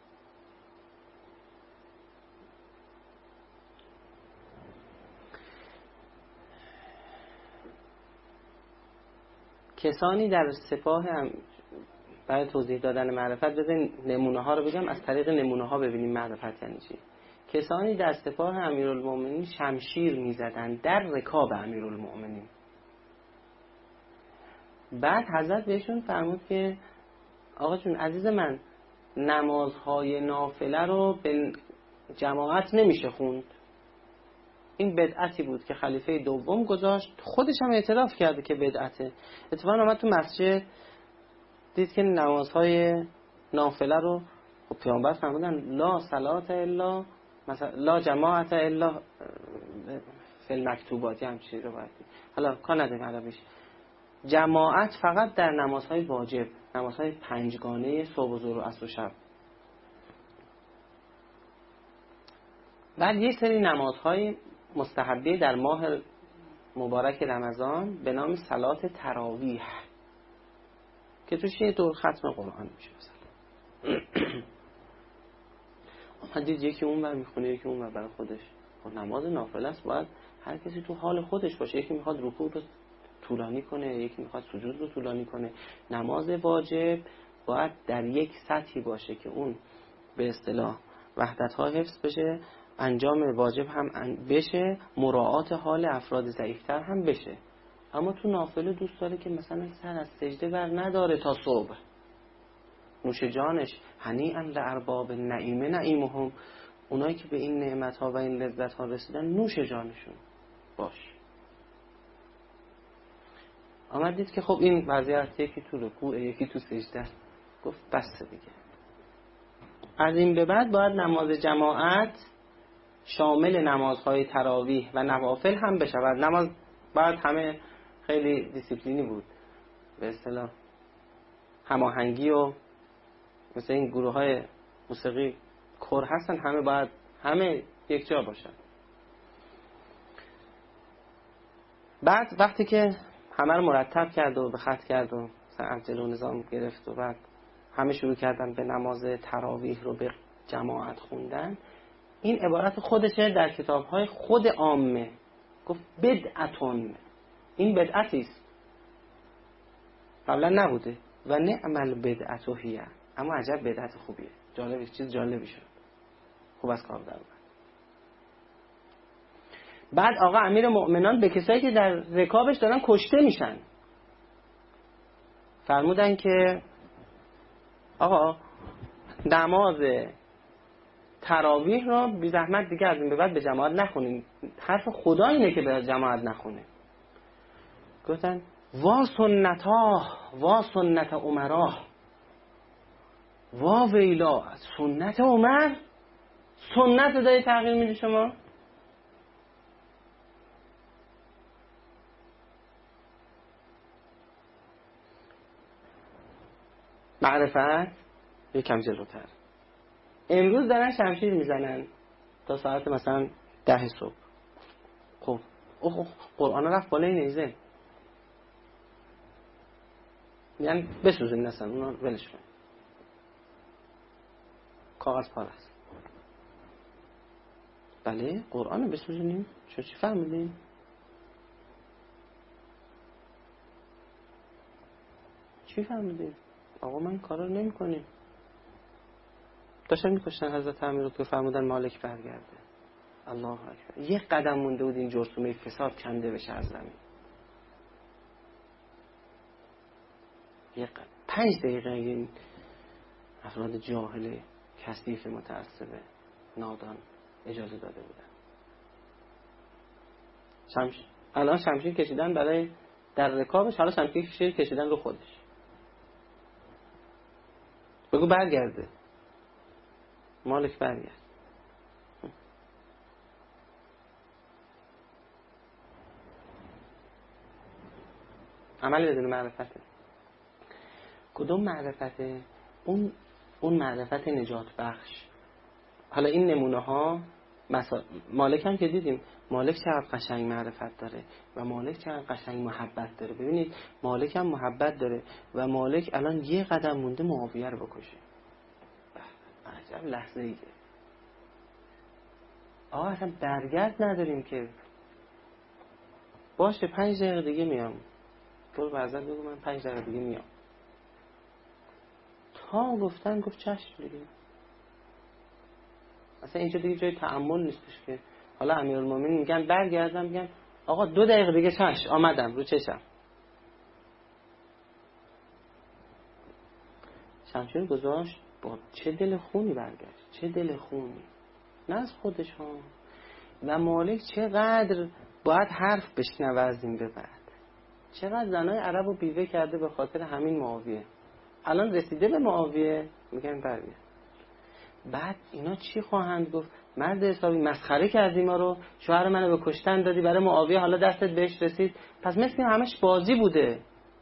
کسانی در سپاه هم برای توضیح دادن معرفت بزنین نمونه ها رو بگم، از طریق نمونه ها ببینیم معرفت یعنی چی. کسانی در سپاه امیرالمومنین شمشیر میزدن در رکاب امیرالمومنین. بعد حضرت بهشون فرمود که آقا جون عزیز من، نمازهای نافله رو به جماعت نمیشه خوند. این بدعتی بود که خلیفه دوم گذاشت، خودش هم اعتراف کرده که بدعته. اتفاقا اومد تو مسجد دید که نمازهای نافله رو خب پیامبر فرمودن لا صلات الا مثلا لا جماعت الا فی المکتوبات، هم چیزی رو باید. حالا کار نداریم عربیش. جماعت فقط در نمازهای واجب، نمازهای پنجگانه صبح و ظهر و عصر و شب. بعد یک سری نمازهای مستحبی در ماه مبارک رمضان به نام صلات تراویح که توش یه دور ختم قرآن میشه مثلا. اومدید یکی اون ور میخونه یکی اون ور برای خودش. خب نماز نافله است، باید هر کسی تو حال خودش باشه. یکی میخواد رکوع رو طولانی کنه، یکی میخواد سجود رو طولانی کنه. نماز واجب باید در یک سطحی باشه که اون به اصطلاح وحدت ها حفظ بشه، انجام واجب هم بشه، مراعات حال افراد ضعیفتر هم بشه. اما تو نافله دوست داره که مثلا سر از سجده بر نداره تا صبح. نوش جانش، هنیئا لارباب النعیم نعیمهم، اونایی که به این نعمت ها و این لذت ها رسیدن نوش جانشون باش. آمد دید که خب این وضعیت یکی تو رکوع یکی تو سجده است، گفت بس دیگه. از این به بعد باید نماز جماعت شامل نمازهای تراویح و نوافل هم بشود. نماز باید همه خیلی دیسیپلینی بود، به اصطلاح هماهنگی و مثل این گروه های موسیقی کور هستن، همه باید همه یک جا باشن. بعد وقتی که همه رو مرتب کرد و به خط کرد و عجل و نظام گرفت و بعد همه شروع کردن به نماز تراویح رو به جماعت خوندن، این عبارت خودشه در کتاب‌های خود عامه، گفت بدعتون، این بدعتی است، قبلا نبوده. و نعم البدعة هی، اما عجب بدعت خوبیه. جالبه، چیز جالبی شد، خوب از کار در اومد. بعد آقا امیر مؤمنان به کسایی که در رکابش دارن کشته میشن فرمودن که آقا نماز تراویح رو بی زحمت دیگه از این به بعد به جماعت نخونین، حرف خدا اینه که به جماعت نخونه. گفتن وا سنتاه وا سنت عمراه، وا ویلا، سنت عمر، سنت رو داری تغییر میدی شما. معرفت یکم جلوتر. امروز دارن شمشیر میزنن تا ساعت مثلا ده صبح. خب اوه قرآن رفت بالای نیزه، یعنی بسوزین نسن اونا ولش کن، کاغذ پاره است. بله قرآن بسوزونیم، چه چی فهمیدین؟ چی فهمیدین؟ آقا من کارا نمی کنیم. داشتن میکشتن حضرت امیر رو که فرمودن مالک برگرده. الله اکبر. یک قدم مونده بود این جرثومه فساد کنده بشه از زمین. یک قدم. پنج دقیقه این افراد جاهل کثیف متعصب نادان اجازه داده بودن. شمش... الان شمشیر کشیدن برای در رکابش، حالا شمشیر کشیدن رو خودش. بگو برگرده، مالک برگرد. عمل بدون معرفته. کدوم معرفته؟ اون اون معرفت نجات بخش. حالا این نمونه ها مثلا مالک هم که دیدیم، مالک چقدر قشنگ معرفت داره و مالک چقدر قشنگ محبت داره. ببینید مالک هم محبت داره و مالک الان یه قدم مونده معاویه رو بکشه. عجب لحظه ایه. آقا اصلا برگرد نداریم که. باشه پنج دقیقه دیگه میام. برو برزد بگو من پنج دقیقه دیگه میام. تا گفتن گفت چشم دیگه. اصلا اینجا دیگه جای تأمل نیستش که حالا امیرالمومنین میگن برگردم، میگن آقا دو دقیقه دیگه چشم آمدم رو چشم. شمشیر گذاشت، با چه دل خونی برگشت، چه دل خونی، نه از خودش ها. و مالک چقدر باید حرف بشنوه از این به بعد. چقدر زنای عرب رو بیوه کرده به خاطر همین معاویه. الان رسیده به معاویه میگن برگرد. بعد اینا چی خواهند گفت؟ مرد حسابی مسخره کردی ما رو، شوهر منو به کشتن دادی برای معاویه، حالا دستت بهش رسید. پس مثل همش بازی بوده.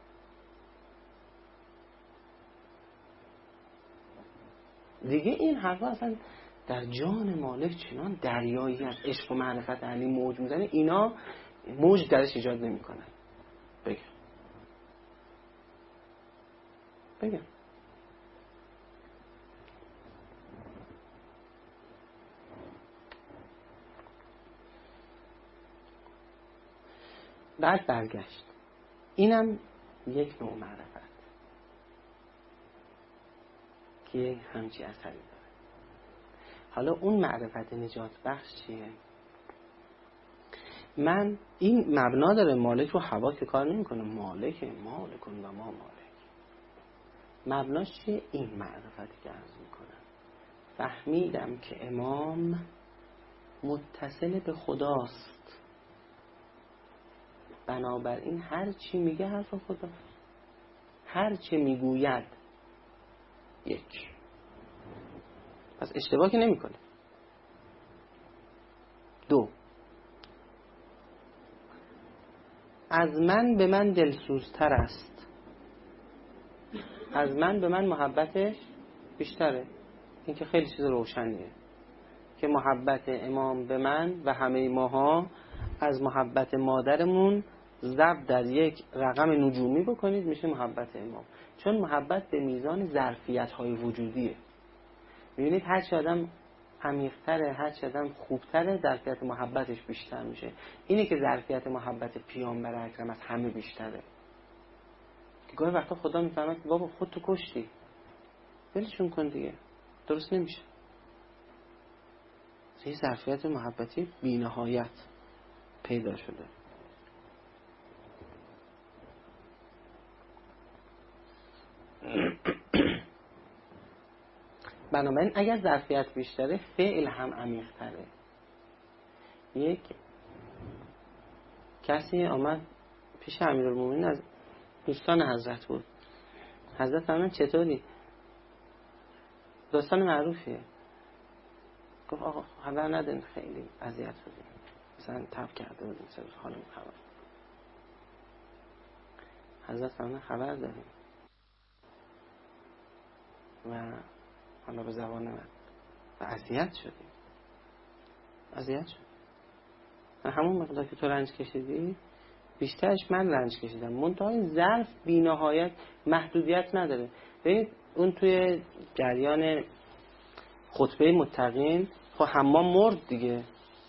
دیگه این حرفا اصلا در جان مالک چنان دریایی از عشق و معرفت علی موج میزنه، اینا موج درش ایجاد نمیکنن. بگم بگم بعد برگشت. اینم یک نوع معرفت که همچی اثری داره. حالا اون معرفت نجات بخش چیه؟ من این مبنا داره، مالک رو هوا که کار نمی کنه، مالک مالکون و ما مالک. مبناش چیه؟ این معرفتی که عرض میکنم. فهمیدم که امام متصل به خداست، بنابراین هر چی میگه حرف خداست، هر چی میگوید یک. پس اشتباه که نمی کنه. دو، از من به من دلسوزتر است، از من به من محبتش بیشتره. این که خیلی چیز روشنیه که محبت امام به من و همه ماها از محبت مادرمون ضرب در یک رقم نجومی بکنید میشه محبت امام. چون محبت به میزان ظرفیت‌های وجودیه. می‌بینید هر چه آدم عمیق‌تره، هر چه آدم خوبتره، ظرفیت محبتش بیشتر میشه. اینه که ظرفیت محبت پیامبر اکرم از همه بیشتره. که گاهی وقتا خدا میفهمه که بابا خودتو کشتی، ولشون کن دیگه، درست نمیشه. یه ظرفیت محبتی بی‌نهایت پیدا شده. بنابراین اگر ظرفیت بیشتره فعل هم عمیق‌تره. یک کسی آمد پیش امیرالمومنین، از دوستان حضرت بود. حضرت فرمودن چطوری؟ داستان معروفیه. گفت آقا خبر نداریم، خیلی اذیت شدیم، مثلا تب کرده بودیم، سر حالمون خبر. حضرت فرمودن خبر داریم و حالا به زبان من و اذیت شدیم. اذیت شد. همون مقدار که تو رنج کشیدی بیشترش من رنج کشیدم. منتهای ظرف بی‌نهایت محدودیت نداره. ببینید اون توی جریان خطبه متقین خب حمام مرد دیگه.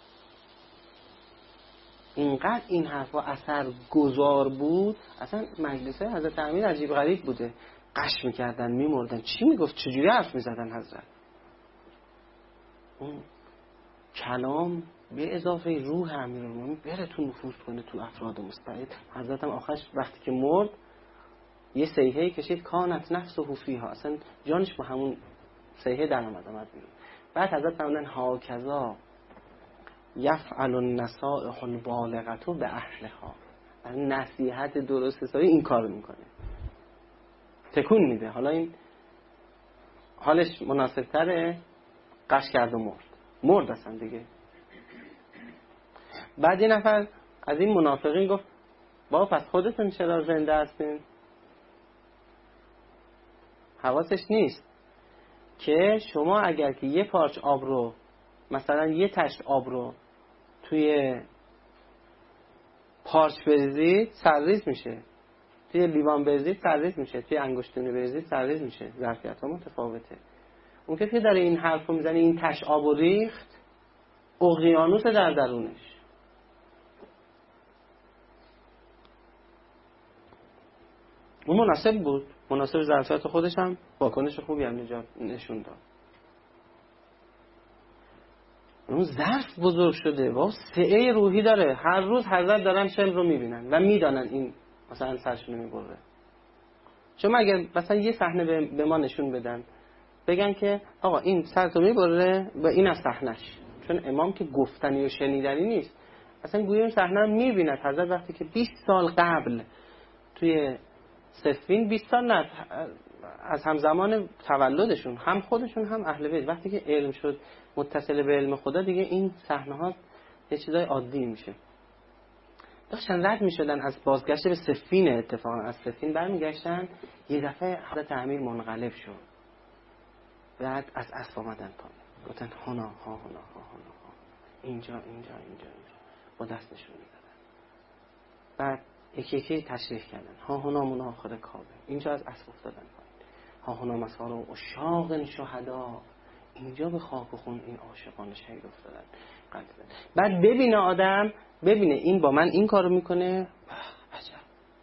اینقدر این حرفا اثر گذار بود، اصلا مجلسه حضرت امیر عجیب غریب بوده، قش میکردن میمردن. چی میگفت؟ چجوری حرف میزدن حضرت؟ اون کلام به اضافه روح امیرالمومنین بره تو نفوذ کنه تو افراد مستعد. حضرت هم آخرش وقتی که مرد یه صیحه کشید کانت نفسه فیها، اصلا جانش با همون صیحه در اومد اومد بیرون. بعد حضرت فرمودن هاکذا یفعل النصائح البالغه به اهلها، نصیحت درست حسابی این کارو میکنه، تکون میده. حالا این حالش مناسب تره، قش کرد و مرد مرد اصلا دیگه. بعد یه نفر از این منافقین گفت با پس خودتون چرا زنده هستین؟ حواسش نیست که شما اگر که یه پارچ آب رو مثلا یه تشت آب رو توی پارچ بریزید سرریز میشه، توی لیوان بریزید سرریز میشه، توی انگشتونی بریزید سرریز میشه. ظرفیت ها متفاوته. اون که داره این حرف رو میزنه این تشت آب رو ریخت اقیانوس در درونش. اون مناسب بود، مناسب ظرفیت خودش هم واکنش خوبی هم نشون داد. اون ظرف بزرگ شده و سعه روحی داره. هر روز حضرت دارن شم رو میبینن و میدانن این مثلا سرشون میبره. شما اگر مثلا یه صحنه به ما نشون بدن بگن که آقا این سرتو میبره و این از صحنش، چون امام که گفتنی و شنیدنی نیست، اصلا گویا این صحنه رو میبیند. حضرت وقتی که بیست سال قبل توی صفین، بیست سال نه از همزمان تولدشون، هم خودشون هم اهل بیت، وقتی که علم شد متصل به علم خدا دیگه این صحنه ها یه چیزای عادی میشه. داشتن رد میشدن از بازگشت به صفین، اتفاقا از صفین برمیگشتن یه دفعه حضرت امیر منقلب شد. بعد از اسب آمدن پایین گفتن هنا ها هنا ها هنا ها، اینجا اینجا اینجا اینجا با دست نشون میدادن. بعد یکی یکی تشریح کردن ها هنا من آخر کابه، اینجا از اسب افتادن پایین، ها هنا مسار و اشاق شهدا، اینجا به خاک و خون این عاشقان شهید افتادن. بعد ببینه آدم، ببینه این با من این کارو میکنه، عجب،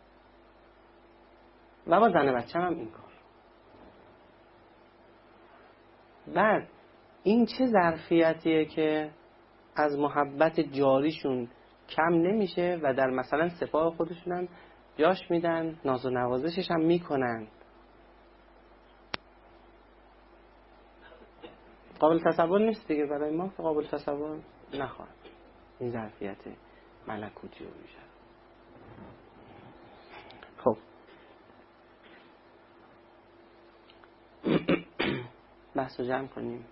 و با زن بچه هم این کار. بعد این چه ظرفیتیه که از محبت جاریشون کم نمیشه و در مثلا سپاه خودشون هم جاش میدن، ناز و نوازشش هم میکنن. قابل تصور نیست دیگه برای ما، که قابل تصور نخواهد این ظرفیت ملکوتی رو میشه. خب بحث رو جمع کنیم.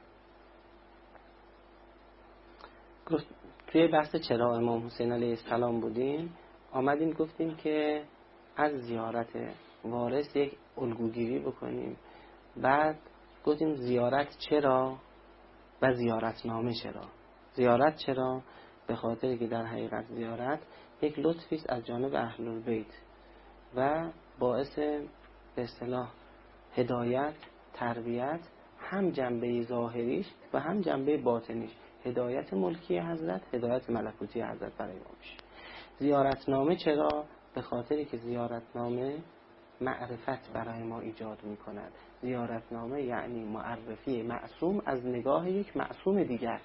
توی بحث چرا امام حسین علیه السلام بودیم، آمدیم گفتیم که از زیارت وارث یک الگوگیری بکنیم. بعد گفتیم زیارت چرا و زیارت نامه چرا. زیارت چرا؟ به خاطر که در حقیقت زیارت یک لطفی است از جانب اهل البیت و باعث به اصطلاح هدایت، تربیت، هم جنبه ظاهریش و هم جنبه باطنیش، هدایت ملکی حضرت، هدایت ملکوتی حضرت برای ما میشه. زیارتنامه چرا؟ به خاطری که زیارتنامه معرفت برای ما ایجاد میکند. زیارتنامه یعنی معرفی معصوم از نگاه یک معصوم دیگر.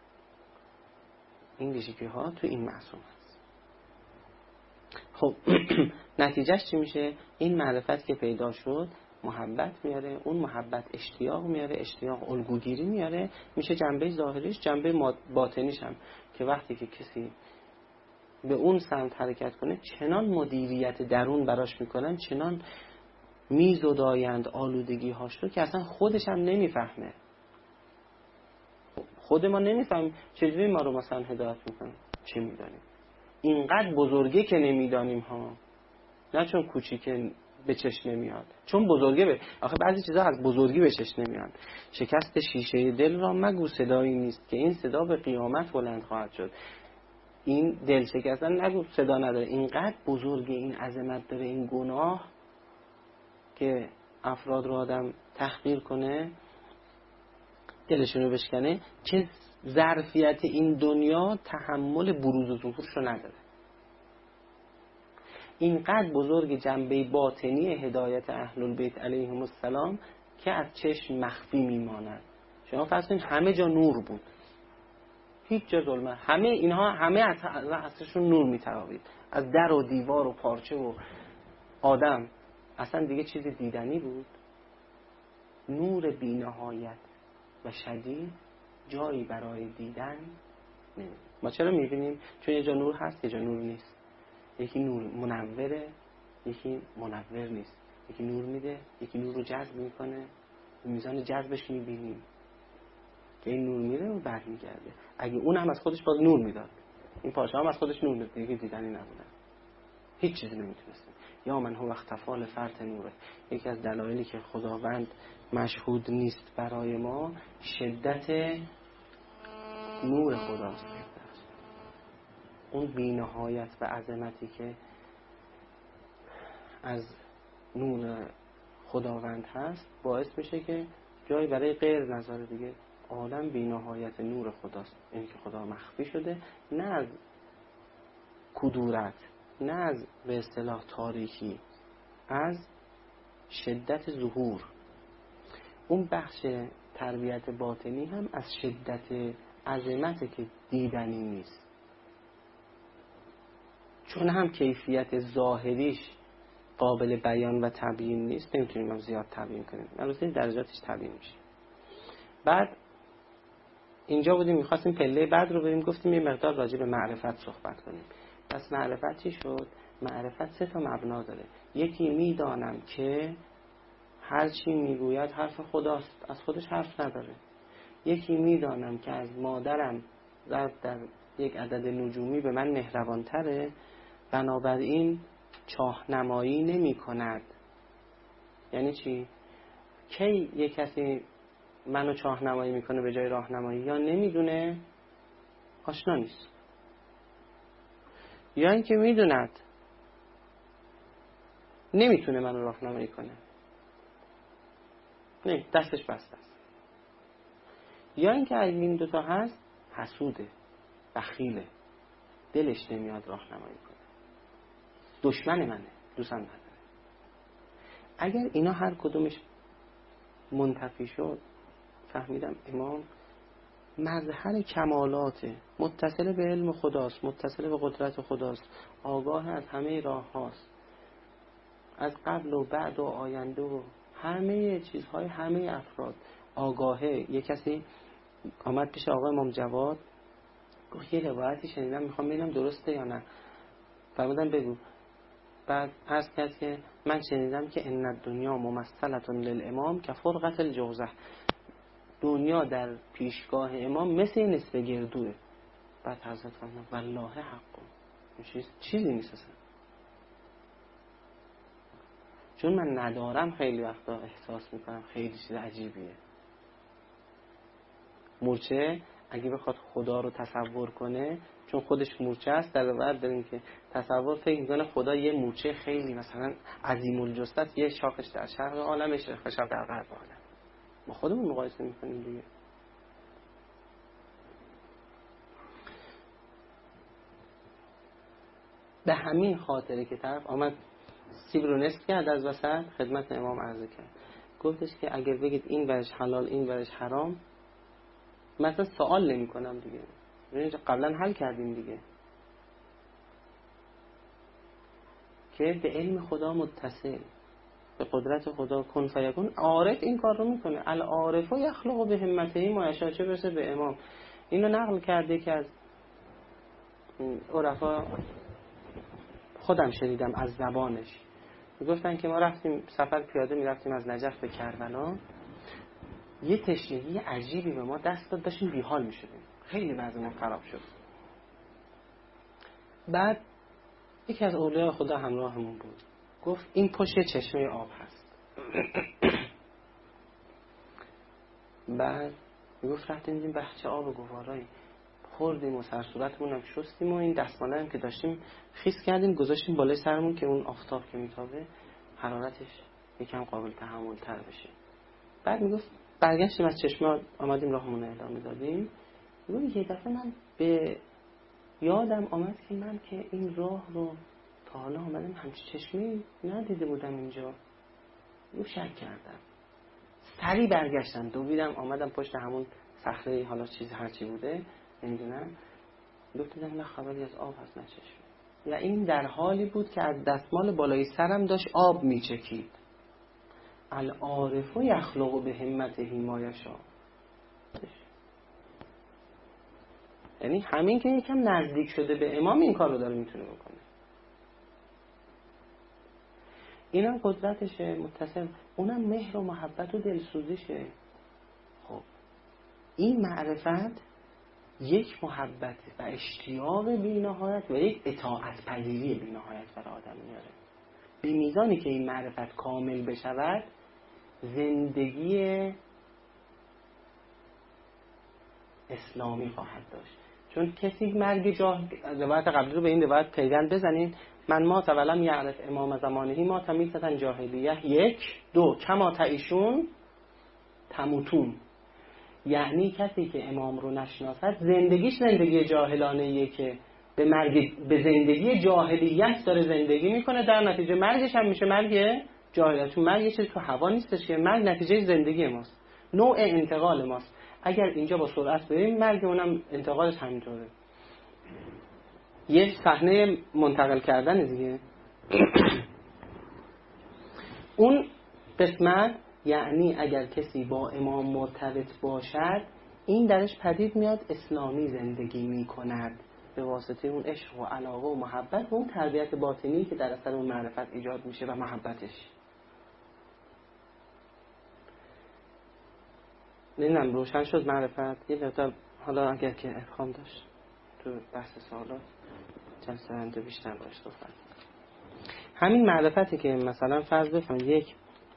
این ویژگی ها تو این معصوم هست. خب نتیجهش چی میشه؟ این معرفت که پیدا شد محبت میاره، اون محبت اشتیاق میاره، اشتیاق الگوگیری میاره، میشه جنبه ظاهریش، جنبه باطنیش هم که وقتی که کسی به اون سمت حرکت کنه چنان مدیریت درون براش میکنن، چنان میزدایند آلودگی هاش رو که اصلا خودش هم نمیفهمه. خود ما نمیفهمیم چجوری ما رو مثلا هدایت میکنه، چه میدانیم. اینقدر بزرگه که نمیدانیم ها، نه چون کوچیکه به چشم نمیاد، چون بزرگه به آخه بعضی چیزا از بزرگی به چشم نمیاد. شکست شیشه دل را مگو صدایی نیست که این صدا به قیامت بلند خواهد شد. این دل شکستن نگو صدا نداره، اینقدر بزرگه، این عظمت داره این گناه که افراد رو آدم تحقیر کنه، دلشون رو بشکنه، که ظرفیت این دنیا تحمل بروز و ظهورش رو نداره. اینقدر بزرگ جنبه باطنی هدایت اهل البیت علیهم السلام که از چشم مخفی میماند. شما فرض کنید همه جا نور بود، هیچ جا ظلمت. همه اینها همه از اصلشون نور میتراوید، از در و دیوار و پارچه و آدم اصلا دیگه چیز دیدنی بود. نور بی‌نهایت و شدید جایی برای دیدن نمید. ما چرا میبینیم؟ چون یه جا نور هست یه جا نور نیست. یکی نور منوره یکی منور نیست. یکی نور میده یکی نور رو جذب میکنه. میزان جذبش میبینیم که این نور میره و برمیگرده. اگه اون هم از خودش باز نور میداد، این پارچه هم از خودش نور میداد، دیگه دیدنی نبودن، هیچ چیزی نمیتونستیم. یا من هو اختفال فرط نوره. یکی از دلایلی که خداوند مشهود نیست برای ما شدت نور خداست. اون بی‌نهایت و عظمتی که از نور خداوند هست باعث میشه که جایی برای غیر نظر دیگه. عالم بی‌نهایت نور خداست، این که خدا مخفی شده، نه از کدورت، نه از به اصطلاح تاریکی، از شدت ظهور. اون بخش تربیت باطنی هم از شدت عظمته که دیدنی نیست، چون هم کیفیت ظاهریش قابل بیان و تبیین نیست، نمیتونیم هم زیاد تبیین کنیم، البته درجاتش تبیین میشه. بعد اینجا بودیم میخواستیم پله بعد رو بریم، گفتیم یه مقدار راجع به معرفت صحبت کنیم. پس معرفت چی شد؟ معرفت سه تا مبنا داره. یکی میدانم که هر چی میگوید حرف خداست، از خودش حرف نداره. یکی میدانم که از مادرم ضرب در یک عدد نجومی به من مهربانتره، بنابراین چاه نمایی نمی کند. یعنی چی؟ کی یک کسی منو چاه نمایی میکنه به جای راهنمایی؟ یا نمیدونه، آشنا نیست، یا اینکه میدوند نمیتونه منو راهنمایی کنه، نه دستش بسته است. یا اینکه اگه این دوتا هست حسوده، بخیله، دلش نمیاد راهنمایی کنه، دشمن منه، دوستم نداره. اگر اینا هر کدومش منتفی شد، فهمیدم امام مظهر کمالاته، متصل به علم خداست، متصل به قدرت خداست، آگاه از همه راه هاست، از قبل و بعد و آینده و همه چیزهای همه افراد آگاهه. یک کسی آمد پیش آقای امام جواد گفت یه روایتی شنیدم میخوام ببینم درسته یا نه. فرمودن بگو. بعد عرض کرد که من شنیدم که ان الدنیا ممثلة للامام کفرقة الجوزه، دنیا در پیشگاه امام مثل نصف گردوه. بعد حضرت فرمودن والله حق، چیز چیزی نیست اصلا. چون من ندارم خیلی وقتا احساس میکنم خیلی چیز عجیبیه. مورچه اگه بخواد خدا رو تصور کنه، چون خودش مورچه است، در واقع داریم که تصور فکر میکنه خدا یه مورچه خیلی مثلا عظیم الجثه، یه شاخش در شرق عالم، شاخش در غرب عالم. ما خودمون مقایسه میکنیم دیگه. به همین خاطره که طرف آمد سیب رو نصف کرد از وسط، خدمت امام عرضه کرد، گفتش که اگر بگید این ورش حلال این ورش حرام، مثلا سوال نمی کنم دیگه، اینجا قبلا حل کردیم دیگه، که به علم خدا متصل، به قدرت خدا کن فیکون. عارف این کار رو میکنه، العارف یخلق به همته ما یشاء، چه برسه به امام. اینو نقل کرده که از عرفا خودم شنیدم از زبانش، گفتن که ما رفتیم سفر پیاده میرفتیم از نجف به کربلا، یه تشنگی عجیبی به ما دست داد، داشتیم بیحال میشدیم، خیلی وضعمون خراب شد. بعد یکی از اولیاء خدا همراهمون بود، گفت این پشت چشمه آب هست. بعد گفت رفتیم دیدیم بحچه آب گوارایی، خوردیم و سر صورتمون هم شستیم و این دستماله هم که داشتیم خیس کردیم گذاشتیم بالای سرمون که اون آفتاب که میتابه حرارتش یکم قابل تحمل تر بشه. بعد میگفت برگشتیم از چشمه آمدیم راهمون ادامه دادیم. میگفت یه دفعه من به یادم آمد که من که این راه رو تا حالا آمدم همچین چشمه ندیده بودم اینجا. یه شک کردم، سری برگشتم دویدم آمدم پشت همون صخره، حالا چیز هرچی بوده، نمیدونم دکتر دیدم نه خبری از آب هست نه چشمه. و این در حالی بود که از دستمال بالای سرم داشت آب میچکید. العارف یخلق به همته ما یشاء. یعنی همین که یکم نزدیک شده به امام این کار رو داره میتونه بکنه. اینم قدرتشه متصل، اونم مهر و محبت و دلسوزیشه. خب این معرفت یک محبت و اشتیاق بی‌نهایت و یک اطاعت پذیری بی‌نهایت برای آدم میاره. به میزانی که این معرفت کامل بشود زندگی اسلامی خواهد داشت. چون کسی مرگ جاه روایت قبلی رو به این روایت پیوند بزنین، من ما ولم یعرف امام زمانهی ما تمیتن جاهلیه. یک دو کما تعیشون تموتون. یعنی کسی که امام رو نشناسد زندگیش زندگی جاهلانه‌ایه که به مرگ به زندگی جاهلیت داره زندگی میکنه، در نتیجه مرگش هم میشه مرگ جاهلیت. چون مرگ یه چیزی تو هوا نیستش که، مرگ نتیجه زندگی ماست، نوع انتقال ماست. اگر اینجا با سرعت بریم مرگ اونم انتقالش همینطوره. یه صحنه منتقل کردن دیگه. اون قسمت یعنی اگر کسی با امام مرتبط باشد این درش پدید میاد اسلامی زندگی میکند به واسطه اون عشق و علاقه و محبت و اون تربیت باطنی که در اثر اون معرفت ایجاد میشه و محبتش. نمیدونم روشن شد معرفت؟ یه مقدار حالا اگر که افهام داشت تو بحث سوالات جلسه آینده بیشتر باش صحبت. همین معرفتی که مثلا فرض بفرمایید یک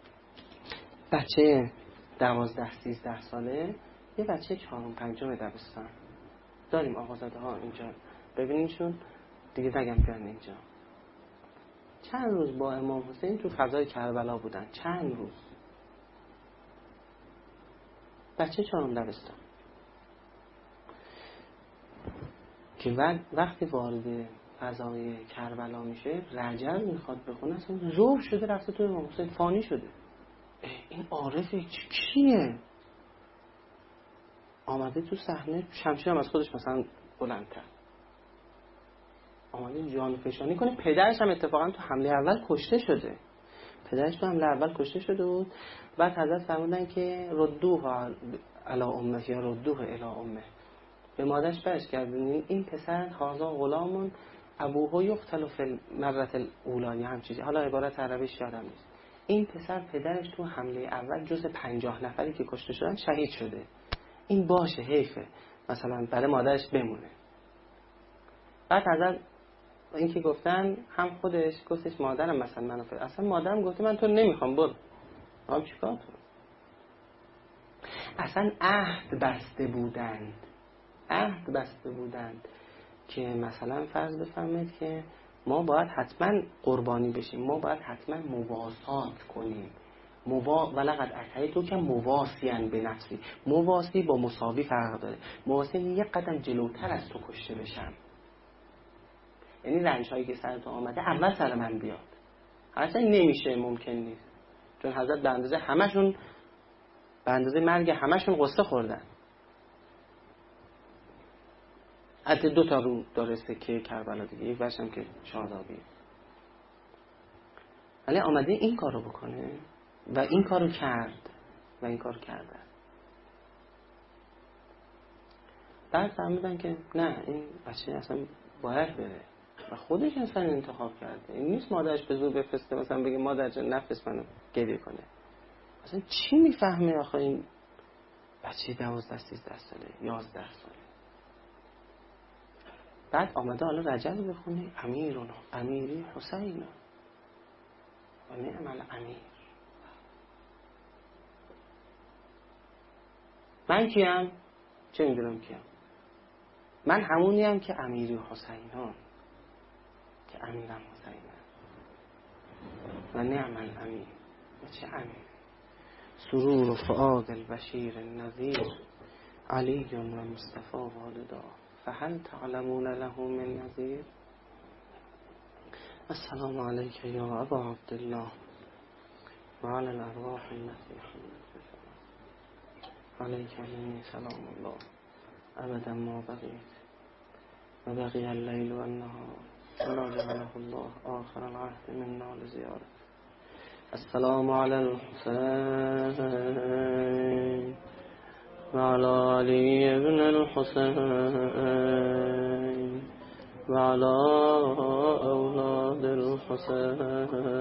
بچه دوازده سیزده ساله، یه بچه چهارم پنجم دبستان داریم، آقازاده ها اینجا ببینیمشون دیگه، نگم بیان اینجا. چند روز با امام حسین تو فضای کربلا بودن، چند روز. بچه چهارم دبستان که وقتی وارد فضای کربلا میشه رجل میخواد بخونه، اصلا ذوب شده رفته تو امام حسین، فانی شده. این عارفه کیه؟ آمده تو صحنه، شمشیر هم از خودش مثلا بلندتر، آمده جان فشانی کنه. پدرش هم اتفاقا تو حمله اول کشته شده، پدرش تو حمله اول کشته شده بود. بعد حضرت فرمودن که ردوه علی امه یا ردوه الی امه، به مادرش برش کردن این پسر هازا غلامون ابوه یقتل فی المرة الاولی، هم چیزی، حالا عبارت عربیش یادم نیست. این پسر پدرش تو حمله اول جز پنجاه نفری که کشته شدن شهید شده، این باشه حیفه مثلا برای مادرش بمونه. بعد حضرت این که گفتن هم خودش گفتش مادرم مثلا منو فرد، اصلا مادرم گفته من تو نمیخوام برو. هم چیکار تو؟ اصلا عهد بسته بودند، عهد بسته بودند که مثلا فرض بفرمایید که ما باید حتما قربانی بشیم، ما باید حتما مواسات کنیم. موا ولقد اتیتو که مواسیان به نفسی، مواسی با مساوی فرق داره. مواسی یک قدم جلوتر از تو کشته بشم، یعنی رنج هایی که سر تو آمده اول سر من بیاد. اصلا نمیشه، ممکن نیست، چون حضرت به اندازه همشون به اندازه مرگ همشون قصه خوردن. حتی دو تا رو داره سکه کربلا دیگه، یک ورش هم که شادابیه. ولی آمده این کارو بکنه و این کارو کرد و این کار کرده. بعد فهمیدن که نه این بچه اصلا باید بره و خودش اصلا انتخاب کرده. این نیست مادرش به زور بفرسته مثلا بگه مادر جان نفرست منو گریه کنه. اصلا چی میفهمه آخه این بچه دوازده سیزده ساله یازده ساله؟ بعد آمده حالا رجل بخونه امیرون امیری حسین و نعم الامیر. من کیم؟ چه میدونم کیم؟ من همونیم که امیری حسینان، که امیرم حسینم و نعم الامیر. و چه امیر؟ سرور و فؤاد البشیر النذیر علی و مصطفی والدا فهل تعلمون له من نذیر. السلام علیک یا ابا عبدالله و علی الارواح التي حملت علیک منی سلام الله أبدا ما بقيت وبقي الليل والنهار ولا جعله الله آخر العهد منا لزيارته. السلام على الحسين وعلى علي بن الحسين وعلى أولاد الحسين